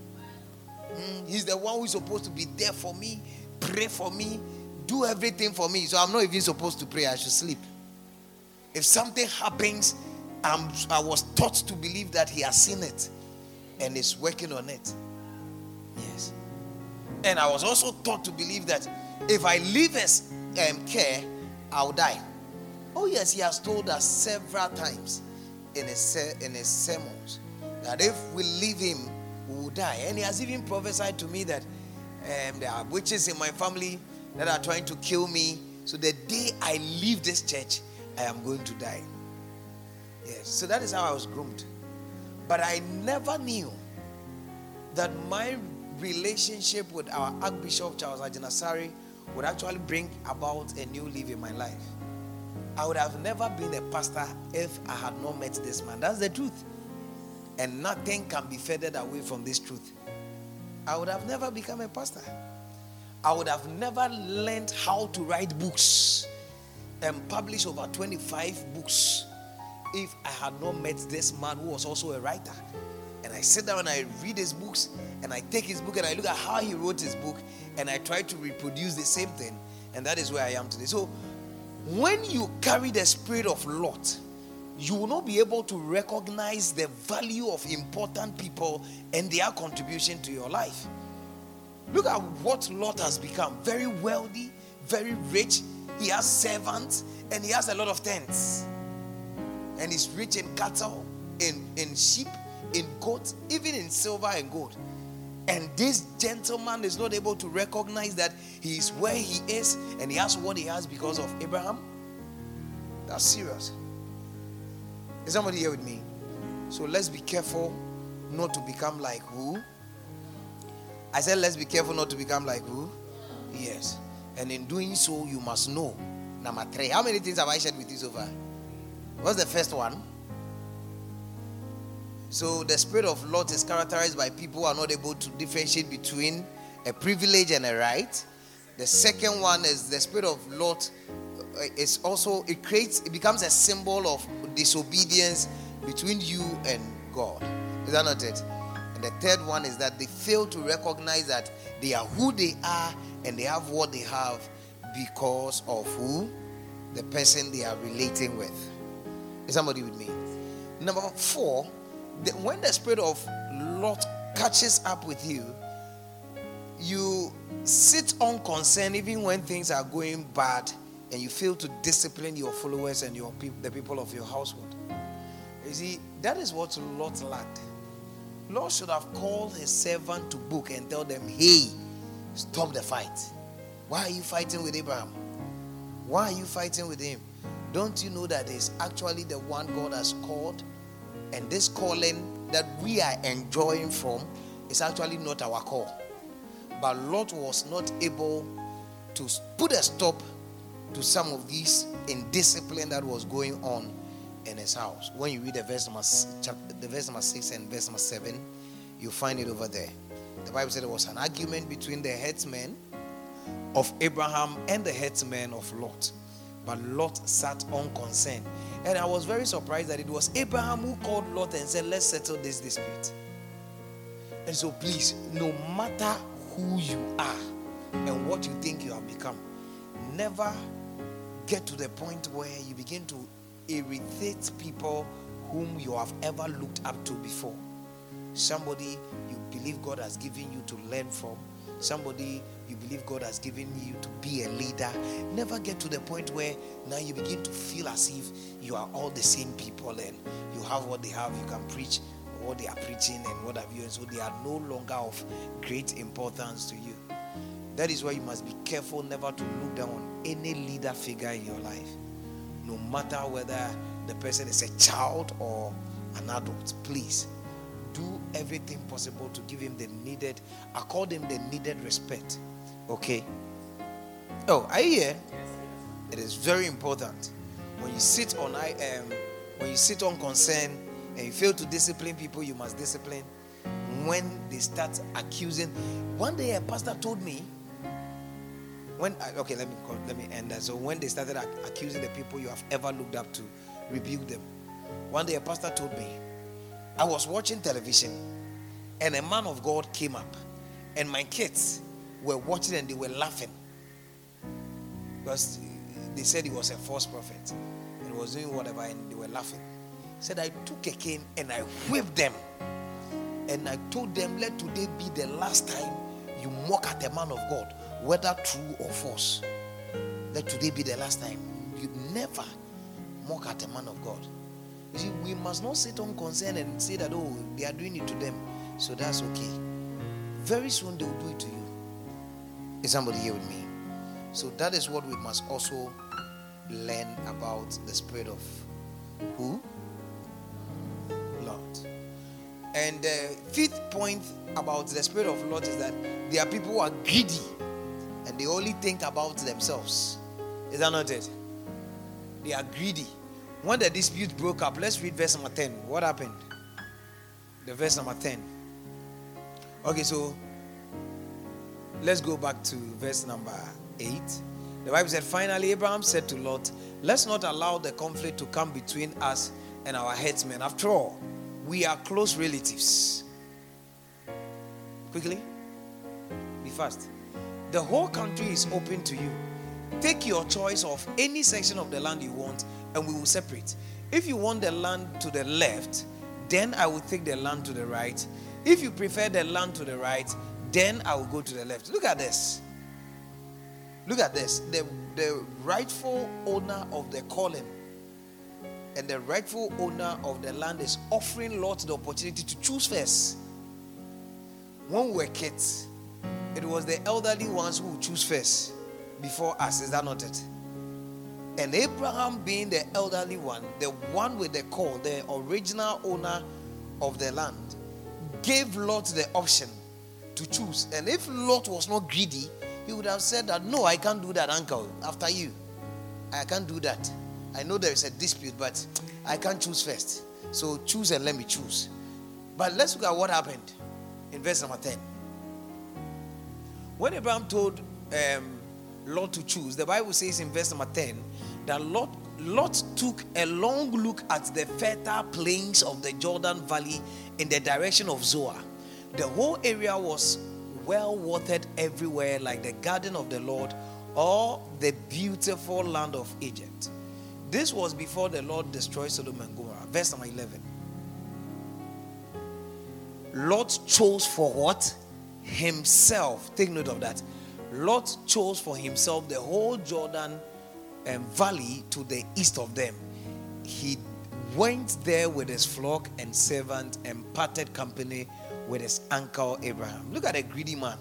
He's the one who is supposed to be there for me, pray for me, do everything for me. So I'm not even supposed to pray, I should sleep. If something happens, I was taught to believe that he has seen it and is working on it. Yes. And I was also taught to believe that if I leave his care, I'll die. Oh yes, he has told us several times in his sermons that if we leave him, we will die. And he has even prophesied to me that there are witches in my family that are trying to kill me. So the day I leave this church, I am going to die. Yes, so that is how I was groomed. But I never knew that my relationship with our Archbishop Charles Ajinasari would actually bring about a new life in my life. I would have never been a pastor if I had not met this man. That's the truth. And nothing can be further away from this truth. I would have never become a pastor. I would have never learned how to write books and publish over 25 books if I had not met this man who was also a writer. And I sit down and I read his books and I take his book and I look at how he wrote his book and I try to reproduce the same thing. And that is where I am today. So when you carry the spirit of Lot, you will not be able to recognize the value of important people and their contribution to your life. Look at what Lot has become. Very wealthy, very rich. He has servants and he has a lot of tents. And he's rich in cattle, in sheep, in goats, even in silver and gold. And this gentleman is not able to recognize that he is where he is and he has what he has because of Abraham. That's serious. Is somebody here with me? So let's be careful not to become like who? I said let's be careful not to become like who? Yes. And in doing so, you must know. Number 3. How many things have I shared with you so far? What's the first one? So the spirit of Lot is characterized by people who are not able to differentiate between a privilege and a right. The second one is the spirit of Lot is also, it becomes a symbol of disobedience between you and God. Is that not it? And the third one is that they fail to recognize that they are who they are and they have what they have because of who? The person they are relating with. Is somebody with me? Number 4, when the spirit of Lot catches up with you, you sit unconcerned even when things are going bad, and you fail to discipline your followers and the people of your household. You see, that is what Lot lacked. Lot should have called his servant to book and tell them, hey, stop the fight. Why are you fighting with Abraham? Why are you fighting with him? Don't you know that he's actually the one God has called? And this calling that we are enjoying from is actually not our call. But Lot was not able to put a stop to some of these indiscipline that was going on in his house. When you read the verse number 6 and verse number 7, you find it over there. The Bible said there was an argument between the headsmen of Abraham and the headsmen of Lot. But Lot sat unconcerned. And I was very surprised that it was Abraham who called Lot and said, let's settle this dispute. And so please, no matter who you are and what you think you have become, never get to the point where you begin to irritate people whom you have ever looked up to before. Somebody you believe God has given you to learn from, somebody you believe God has given you to be a leader. Never get to the point where now you begin to feel as if you are all the same people and you have what they have, you can preach what they are preaching and what have you, and so they are no longer of great importance to you. That is why you must be careful never to look down on any leader figure in your life, no matter whether the person is a child or an adult. Please do everything possible to give him the needed, accord him the needed respect. Okay? Oh, are you here? It is very important. When you sit on concern and you fail to discipline people, you must discipline. When they start accusing, one day a pastor told me, let me end that. So when they started accusing the people you have ever looked up to, rebuke them. One day a pastor told me, I was watching television and a man of God came up and my kids were watching and they were laughing because they said he was a false prophet and he was doing whatever, and they were laughing. He said, I took a cane and I whipped them and I told them, let today be the last time you mock at a man of God, whether true or false. Let today be the last time. You never mock at a man of God. You see, we must not sit unconcerned and say that, oh, they are doing it to them, so that's okay. Very soon they will do it to you. Is somebody here with me? So that is what we must also learn about the spirit of who? Lot. And the fifth point about the spirit of Lot is that there are people who are greedy and they only think about themselves. Is that not it? They are greedy. When the dispute broke up, let's read verse number 10. What happened? The verse number 10. Okay, so let's go back to verse number 8. The Bible said, finally Abraham said to Lot, let's not allow the conflict to come between us and our headsmen. After all, we are close relatives. Quickly, be fast. The whole country is open to you. Take your choice of any section of the land you want and we will separate. If you want the land to the left, then I will take the land to the right. If you prefer the land to the right, then I will go to the left. Look at this. Look at this. The rightful owner of the calling and the rightful owner of the land is offering Lot the opportunity to choose first. When we were kids, it was the elderly ones who would choose first before us. Is that not it? And Abraham, being the elderly one, the one with the call, the original owner of the land, gave Lot the option to choose. And if Lot was not greedy, he would have said that, no, I can't do that, uncle, after you. I can't do that. I know there is a dispute, but I can't choose first. So choose and let me choose. But let's look at what happened in verse number 10. When Abraham told Lot to choose, the Bible says in verse number 10 that Lot took a long look at the fertile plains of the Jordan Valley in the direction of Zoar. The whole area was well watered everywhere, like the garden of the Lord or the beautiful land of Egypt. This was before the Lord destroyed Sodom and Gomorrah. Verse number 11. Lot chose for what? himself, take note of that, Lot chose for himself the whole Jordan valley to the east of them. He went there with his flock and servant and parted company with his uncle Abraham. Look at a greedy man.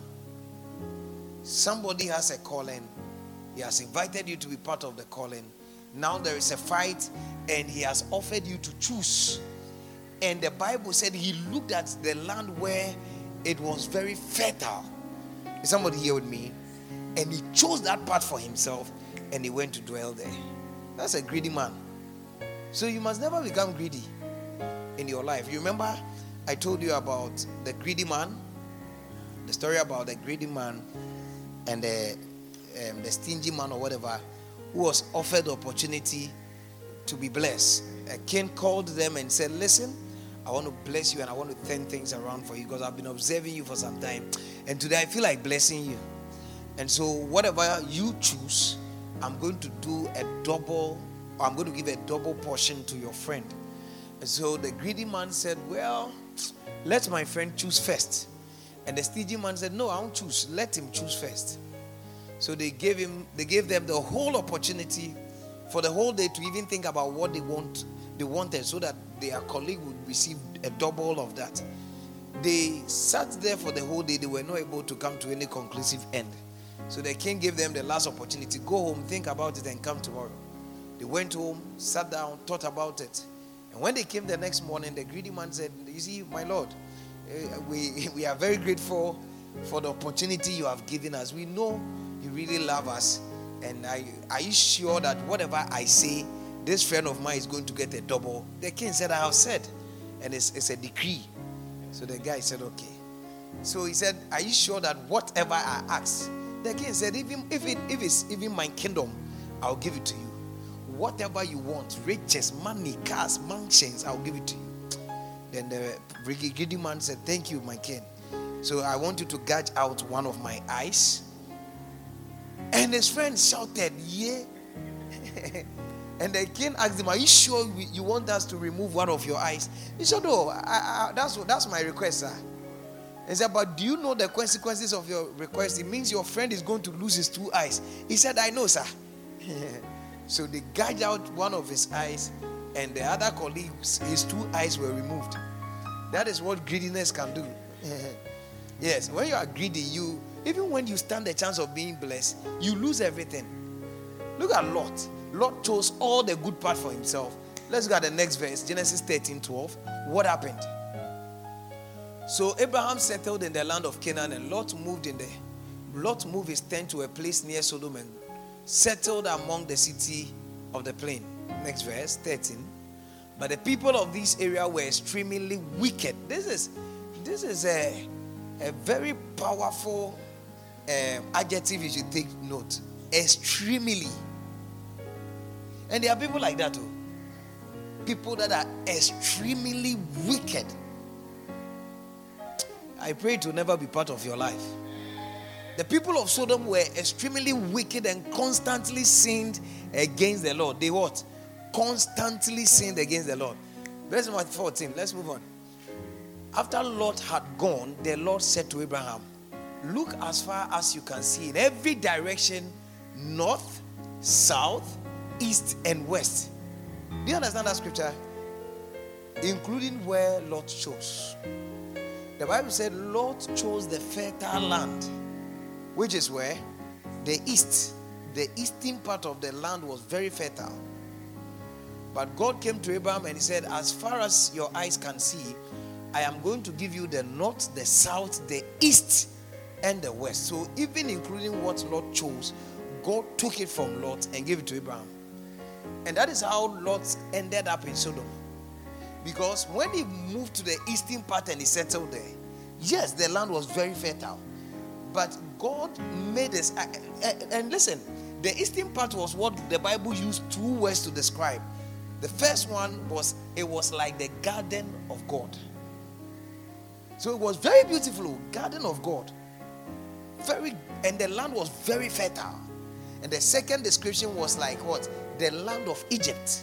Somebody has a calling. He has invited you to be part of the calling. Now there is a fight and he has offered you to choose. And the Bible said he looked at the land where it was very fertile. Is somebody here with me? And he chose that part for himself and he went to dwell there. That's a greedy man. So you must never become greedy in your life. You remember I told you about the greedy man? The story about the greedy man and the stingy man or whatever, who was offered the opportunity to be blessed. A king called them and said, listen, I want to bless you and I want to turn things around for you because I've been observing you for some time. And today I feel like blessing you. And so whatever you choose, I'm going to do a double, or I'm going to give a double portion to your friend. And so the greedy man said, well, let my friend choose first. And the stingy man said, no, I won't choose. Let him choose first. So they gave them the whole opportunity for the whole day to even think about what they wanted, so that their colleague would receive a double of that. They sat there for the whole day. They were not able to come to any conclusive end. So the king gave them the last opportunity. Go home, think about it, and come tomorrow. They went home, sat down, thought about it. And when they came the next morning, the greedy man said, you see, my lord, we are very grateful for the opportunity you have given us. We know you really love us. And are you sure that whatever I say, this friend of mine is going to get a double? The king said, I have said. And it's a decree. So the guy said, okay. So he said, are you sure that whatever I ask? The king said, if it's even my kingdom, I'll give it to you. Whatever you want, riches, money, cars, mansions, I'll give it to you. Then the greedy man said, thank you, my king. So I want you to gouge out one of my eyes. And his friend shouted, yeah. And the king asked him, are you sure you want us to remove one of your eyes? He said, no, that's my request, sir. He said, but do you know the consequences of your request? It means your friend is going to lose his 2 eyes. He said, I know, sir. So they gouged out one of his eyes, and the other colleagues, his 2 eyes were removed. That is what greediness can do. Yes, when you are greedy, even when you stand the chance of being blessed, you lose everything. Look at Lot. Lot chose all the good part for himself. Let's look at the next verse, Genesis 13:12. What happened? So Abraham settled in the land of Canaan, and Lot moved his tent to a place near Sodom and settled among the city of the plain. Next verse, 13. But the people of this area were extremely wicked. This is a very powerful adjective you should take note. Extremely. And there are people like that too. People that are extremely wicked. I pray it will never be part of your life. The people of Sodom were extremely wicked and constantly sinned against the Lord. They what? Constantly sinned against the Lord. Verse number 14. Let's move on. After Lot had gone, the Lord said to Abraham, look as far as you can see in every direction, north, south, east, and west. Do you understand that scripture? Including where Lot chose. The Bible said Lot chose the fertile land, which is where? The east. The eastern part of the land was very fertile. But God came to Abraham and he said, as far as your eyes can see, I am going to give you the north, the south, the east, and the west. So even including what Lot chose, God took it from Lot and gave it to Abraham. And that is how Lot ended up in Sodom. Because when he moved to the eastern part and he settled there, yes, the land was very fertile. But God made this. And listen, the eastern part was what the Bible used 2 words to describe. The first one was, it was like the garden of God. So it was very beautiful, garden of God. And the land was very fertile. And the second description was like what? The land of Egypt.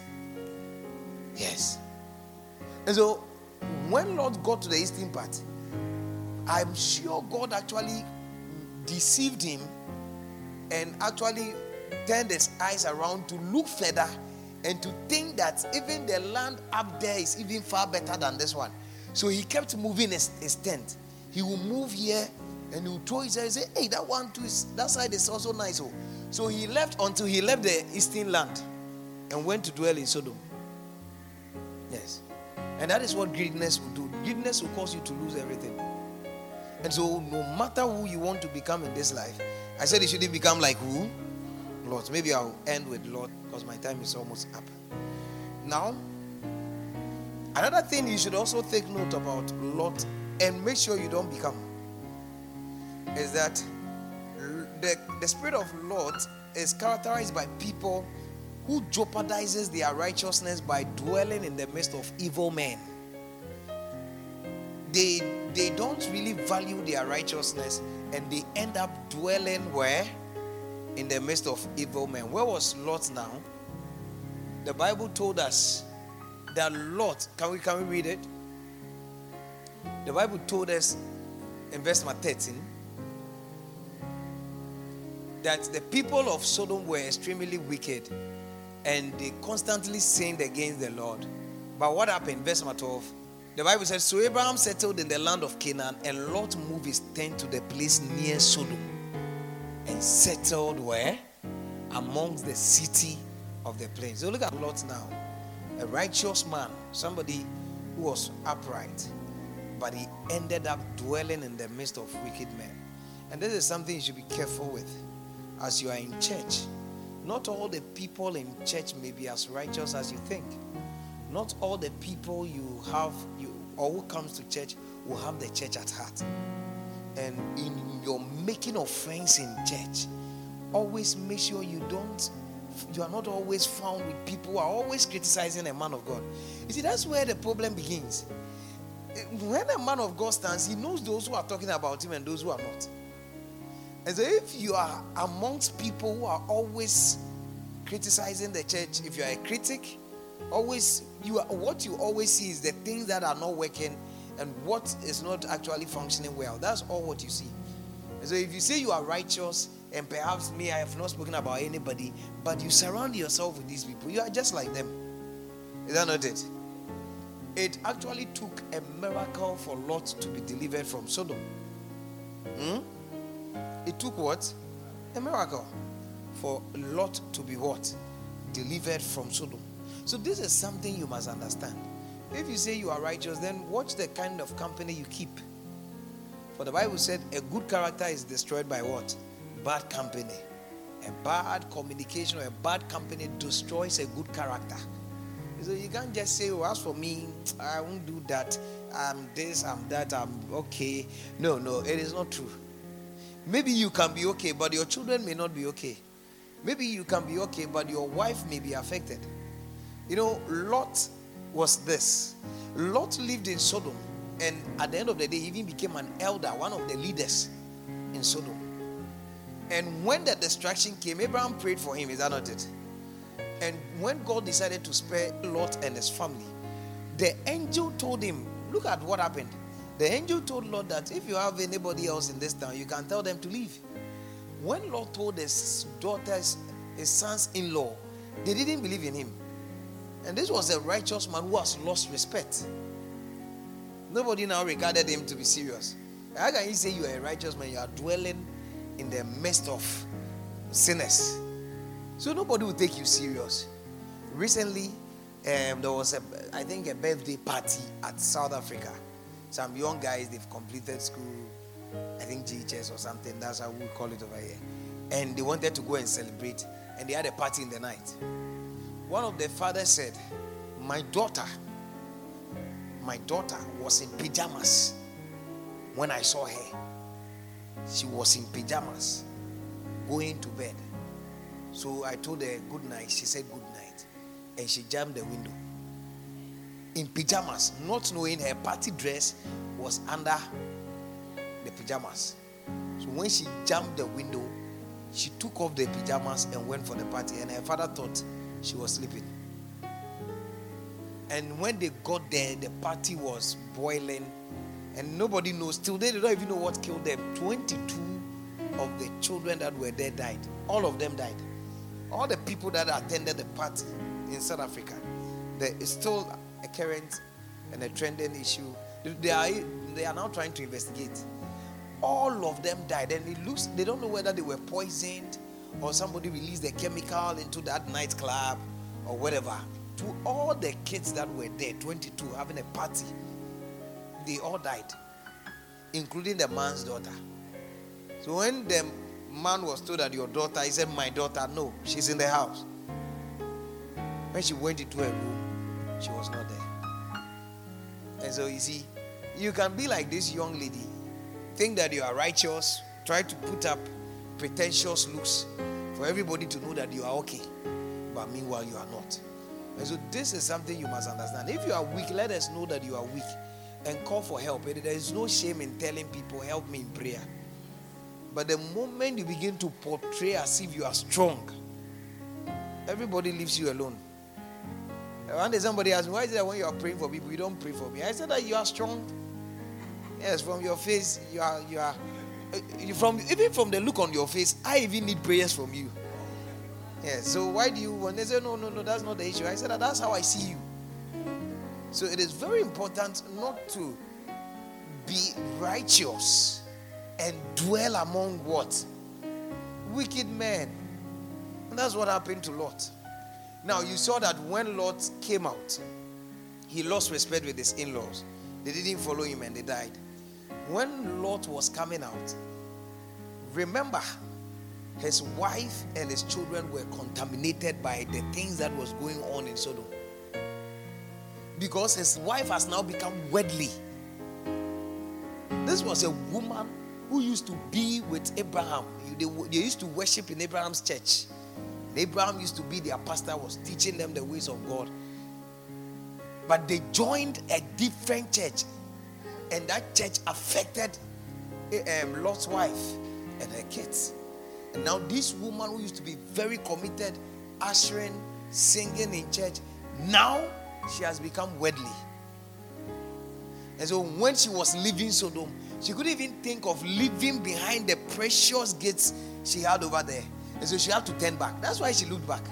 Yes. And so when Lot got to the eastern part, I'm sure God actually deceived him and actually turned his eyes around to look further and to think that even the land up there is even far better than this one. So he kept moving his tent. He will move here and he will throw his head and say, hey, that one too is, that side is also nice. So he left until he left the eastern land and went to dwell in Sodom. Yes. And that is what greediness will do. Greediness will cause you to lose everything. And so no matter who you want to become in this life, I said you shouldn't become like who? Lot. Maybe I'll end with Lot because my time is almost up. Now, another thing you should also take note about Lot and make sure you don't become is that the spirit of Lot is characterized by people who jeopardizes their righteousness by dwelling in the midst of evil men. They don't really value their righteousness and they end up dwelling where? In the midst of evil men. Where was Lot now? The Bible told us that Lot, can we read it? The Bible told us in verse 13 that the people of Sodom were extremely wicked and they constantly sinned against the Lord. But what happened? Verse 12. The Bible says, so Abraham settled in the land of Canaan, and Lot moved his tent to the place near Sodom and settled where? Amongst the city of the plains. So look at Lot now. A righteous man, somebody who was upright, but he ended up dwelling in the midst of wicked men. And this is something you should be careful with as you are in church. Not all the people in church may be as righteous as you think. Not all the people you have, or who comes to church, will have the church at heart. And in your making of friends in church, always make sure you are not always found with people who are always criticizing a man of God. You see, that's where the problem begins. When a man of God stands, he knows those who are talking about him and those who are not. And so if you are amongst people who are always criticizing the church, if you are a critic, what you always see is the things that are not working and what is not actually functioning well. That's all what you see. And so if you say you are righteous, and perhaps I have not spoken about anybody, but you surround yourself with these people, you are just like them. Is that not it? It actually took a miracle for Lot to be delivered from Sodom. It took what? A miracle for Lot to be what? Delivered from Sodom. So this is something you must understand. If you say you are righteous, then watch the kind of company you keep. For the Bible said a good character is destroyed by what? Bad company. A bad communication or a bad company destroys a good character. So you can't just say, as for me, I won't do that. I'm this, I'm that, I'm okay. No, it is not true. Maybe you can be okay, but your children may not be okay. Maybe you can be okay, but your wife may be affected. Lot was this. Lot lived in Sodom, and at the end of the day, he even became an elder, one of the leaders in Sodom. And when the destruction came, Abraham prayed for him. Is that not it? And when God decided to spare Lot and his family, the angel told him, look at what happened. The angel told Lot that if you have anybody else in this town, you can tell them to leave. When Lot told his daughters, his sons-in-law, they didn't believe in him. And this was a righteous man who has lost respect. Nobody now regarded him to be serious. How can you say you are a righteous man? You are dwelling in the midst of sinners. So nobody will take you serious. Recently, there was a birthday party at South Africa. Some young guys, they've completed school, I think GHS or something. That's how we call it over here. And they wanted to go and celebrate. And they had a party in the night. One of the fathers said, my daughter was in pajamas when I saw her. She was in pajamas going to bed. So I told her good night. She said good night. And she jammed the window. In pajamas, not knowing her party dress was under the pajamas. So when she jammed the window, she took off the pajamas and went for the party. And her father thought she was sleeping. And when they got there, the party was boiling. And nobody knows. Till they don't even know what killed them. 22 of the children that were there died. All of them died. All the people that attended the party in South Africa. There is still a current and a trending issue. They are now trying to investigate. All of them died. And it looks, they don't know whether they were poisoned or somebody released a chemical into that nightclub or whatever. To all the kids that were there, 22, having a party, they all died, including the man's daughter. So when the man was told that your daughter, he said, my daughter, no, she's in the house. When she went into her room, she was not there. And so you see, you can be like this young lady, think that you are righteous, try to put up pretentious looks for everybody to know that you are okay, but meanwhile you are not. And so this is something you must understand. If you are weak, let us know that you are weak and call for help. There is no shame in telling people, help me in prayer. But the moment you begin to portray as if you are strong, everybody leaves you alone. One day somebody asked me, why is it that when you are praying for people, you don't pray for me? I said that you are strong. Yes, from your face, you are even from the look on your face, I even need prayers from you. Yes, so why do you, when they say, no, that's not the issue. I said that's how I see you. So it is very important not to be righteous and dwell among what? Wicked men. And that's what happened to Lot. Now you saw that when Lot came out, he lost respect with his in-laws. They didn't follow him and they died. When Lot was coming out, remember, his wife and his children were contaminated by the things that was going on in Sodom. Because his wife has now become worldly. This was a woman who used to be with Abraham. They used to worship in Abraham's church. Abraham used to be their pastor, was teaching them the ways of God. But they joined a different church. And that church affected Lot's wife and her kids. And now this woman who used to be very committed, ushering, singing in church, now she has become worldly. And so when she was leaving Sodom, she couldn't even think of leaving behind the precious gates she had over there. And so she had to turn back. That's why she looked back.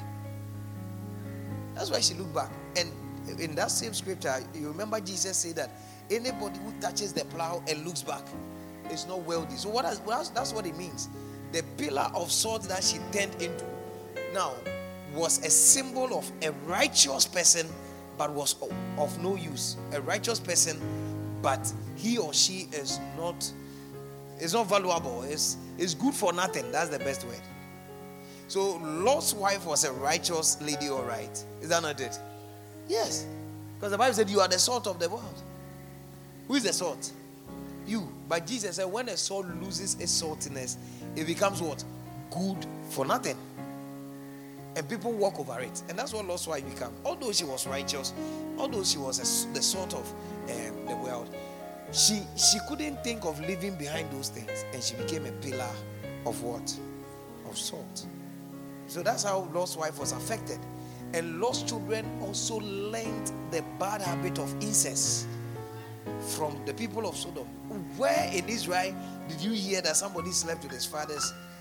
That's why she looked back. And in that same scripture, you remember Jesus said that anybody who touches the plow and looks back is not wealthy. So that's what it means. The pillar of salt that she turned into now was a symbol of a righteous person, but was of no use. A righteous person, but he or she is not valuable. It's good for nothing. That's the best word. So Lot's wife was a righteous lady, all right. Is that not it? Yes. Because the Bible said you are the salt of the world. Who is the salt? You. But Jesus said when a salt loses its saltiness, it becomes what? Good for nothing. And people walk over it. And that's what Lot's wife became. Although she was righteous, although she was the salt of the world, she couldn't think of living behind those things. And she became a pillar of what? Of salt. So that's how Lot's wife was affected. And Lot's children also learned the bad habit of incest from the people of Sodom. Where in Israel did you hear that somebody slept with his father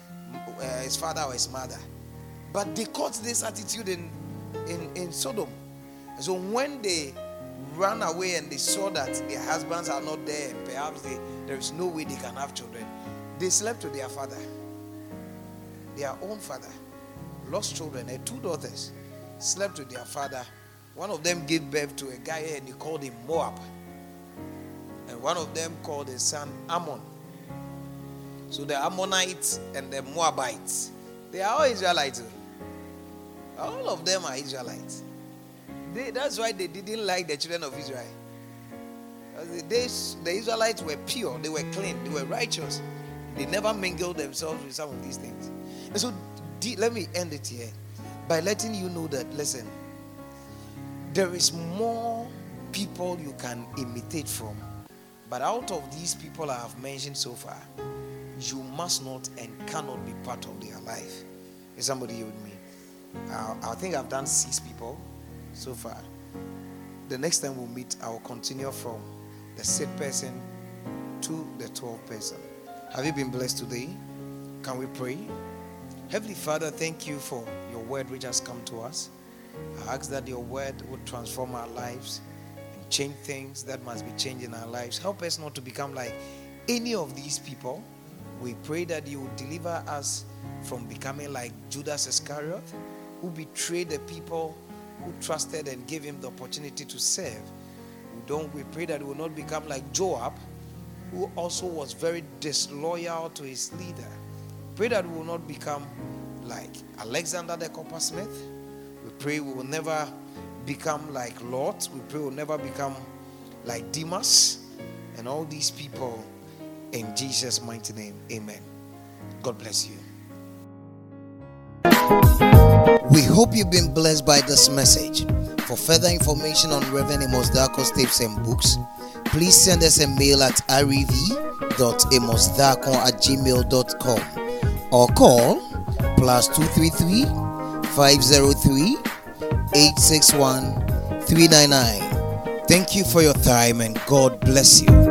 or his mother? But they caught this attitude in Sodom. And so when they ran away and they saw that their husbands are not there, and perhaps there is no way they can have children, they slept with their father, their own father. Lost children, their two daughters slept with their father. One of them gave birth to a guy and he called him Moab. And one of them called his son Ammon. So the Ammonites and the Moabites, they are all Israelites. All of them are Israelites. That's why they didn't like the children of Israel. Because the Israelites were pure, they were clean, they were righteous. They never mingled themselves with some of these things. And so let me end it here by letting you know that, listen, there is more people you can imitate from. But out of these people I have mentioned so far, you must not and cannot be part of their life. Is somebody here with me? I think I've done 6 people so far. The next time we'll meet, I will continue from the 6th person to the 12th person. Have you been blessed today? Can we pray? Heavenly Father, thank you for your word which has come to us. I ask that your word would transform our lives and change things that must be changed in our lives. Help us not to become like any of these people. We pray that you will deliver us from becoming like Judas Iscariot, who betrayed the people who trusted and gave him the opportunity to serve. We pray that we will not become like Joab, who also was very disloyal to his leader. Pray that we will not become like Alexander the coppersmith. We pray we will never become like Lot. We pray we will never become like Demas and all these people. In Jesus' mighty name, amen. God bless you. We hope you've been blessed by this message. For further information on Reverend Amos Darko's tapes and books, please send us a mail at rev.amosdarko@gmail.com or call +233 503 861 399. Thank you for your time and God bless you.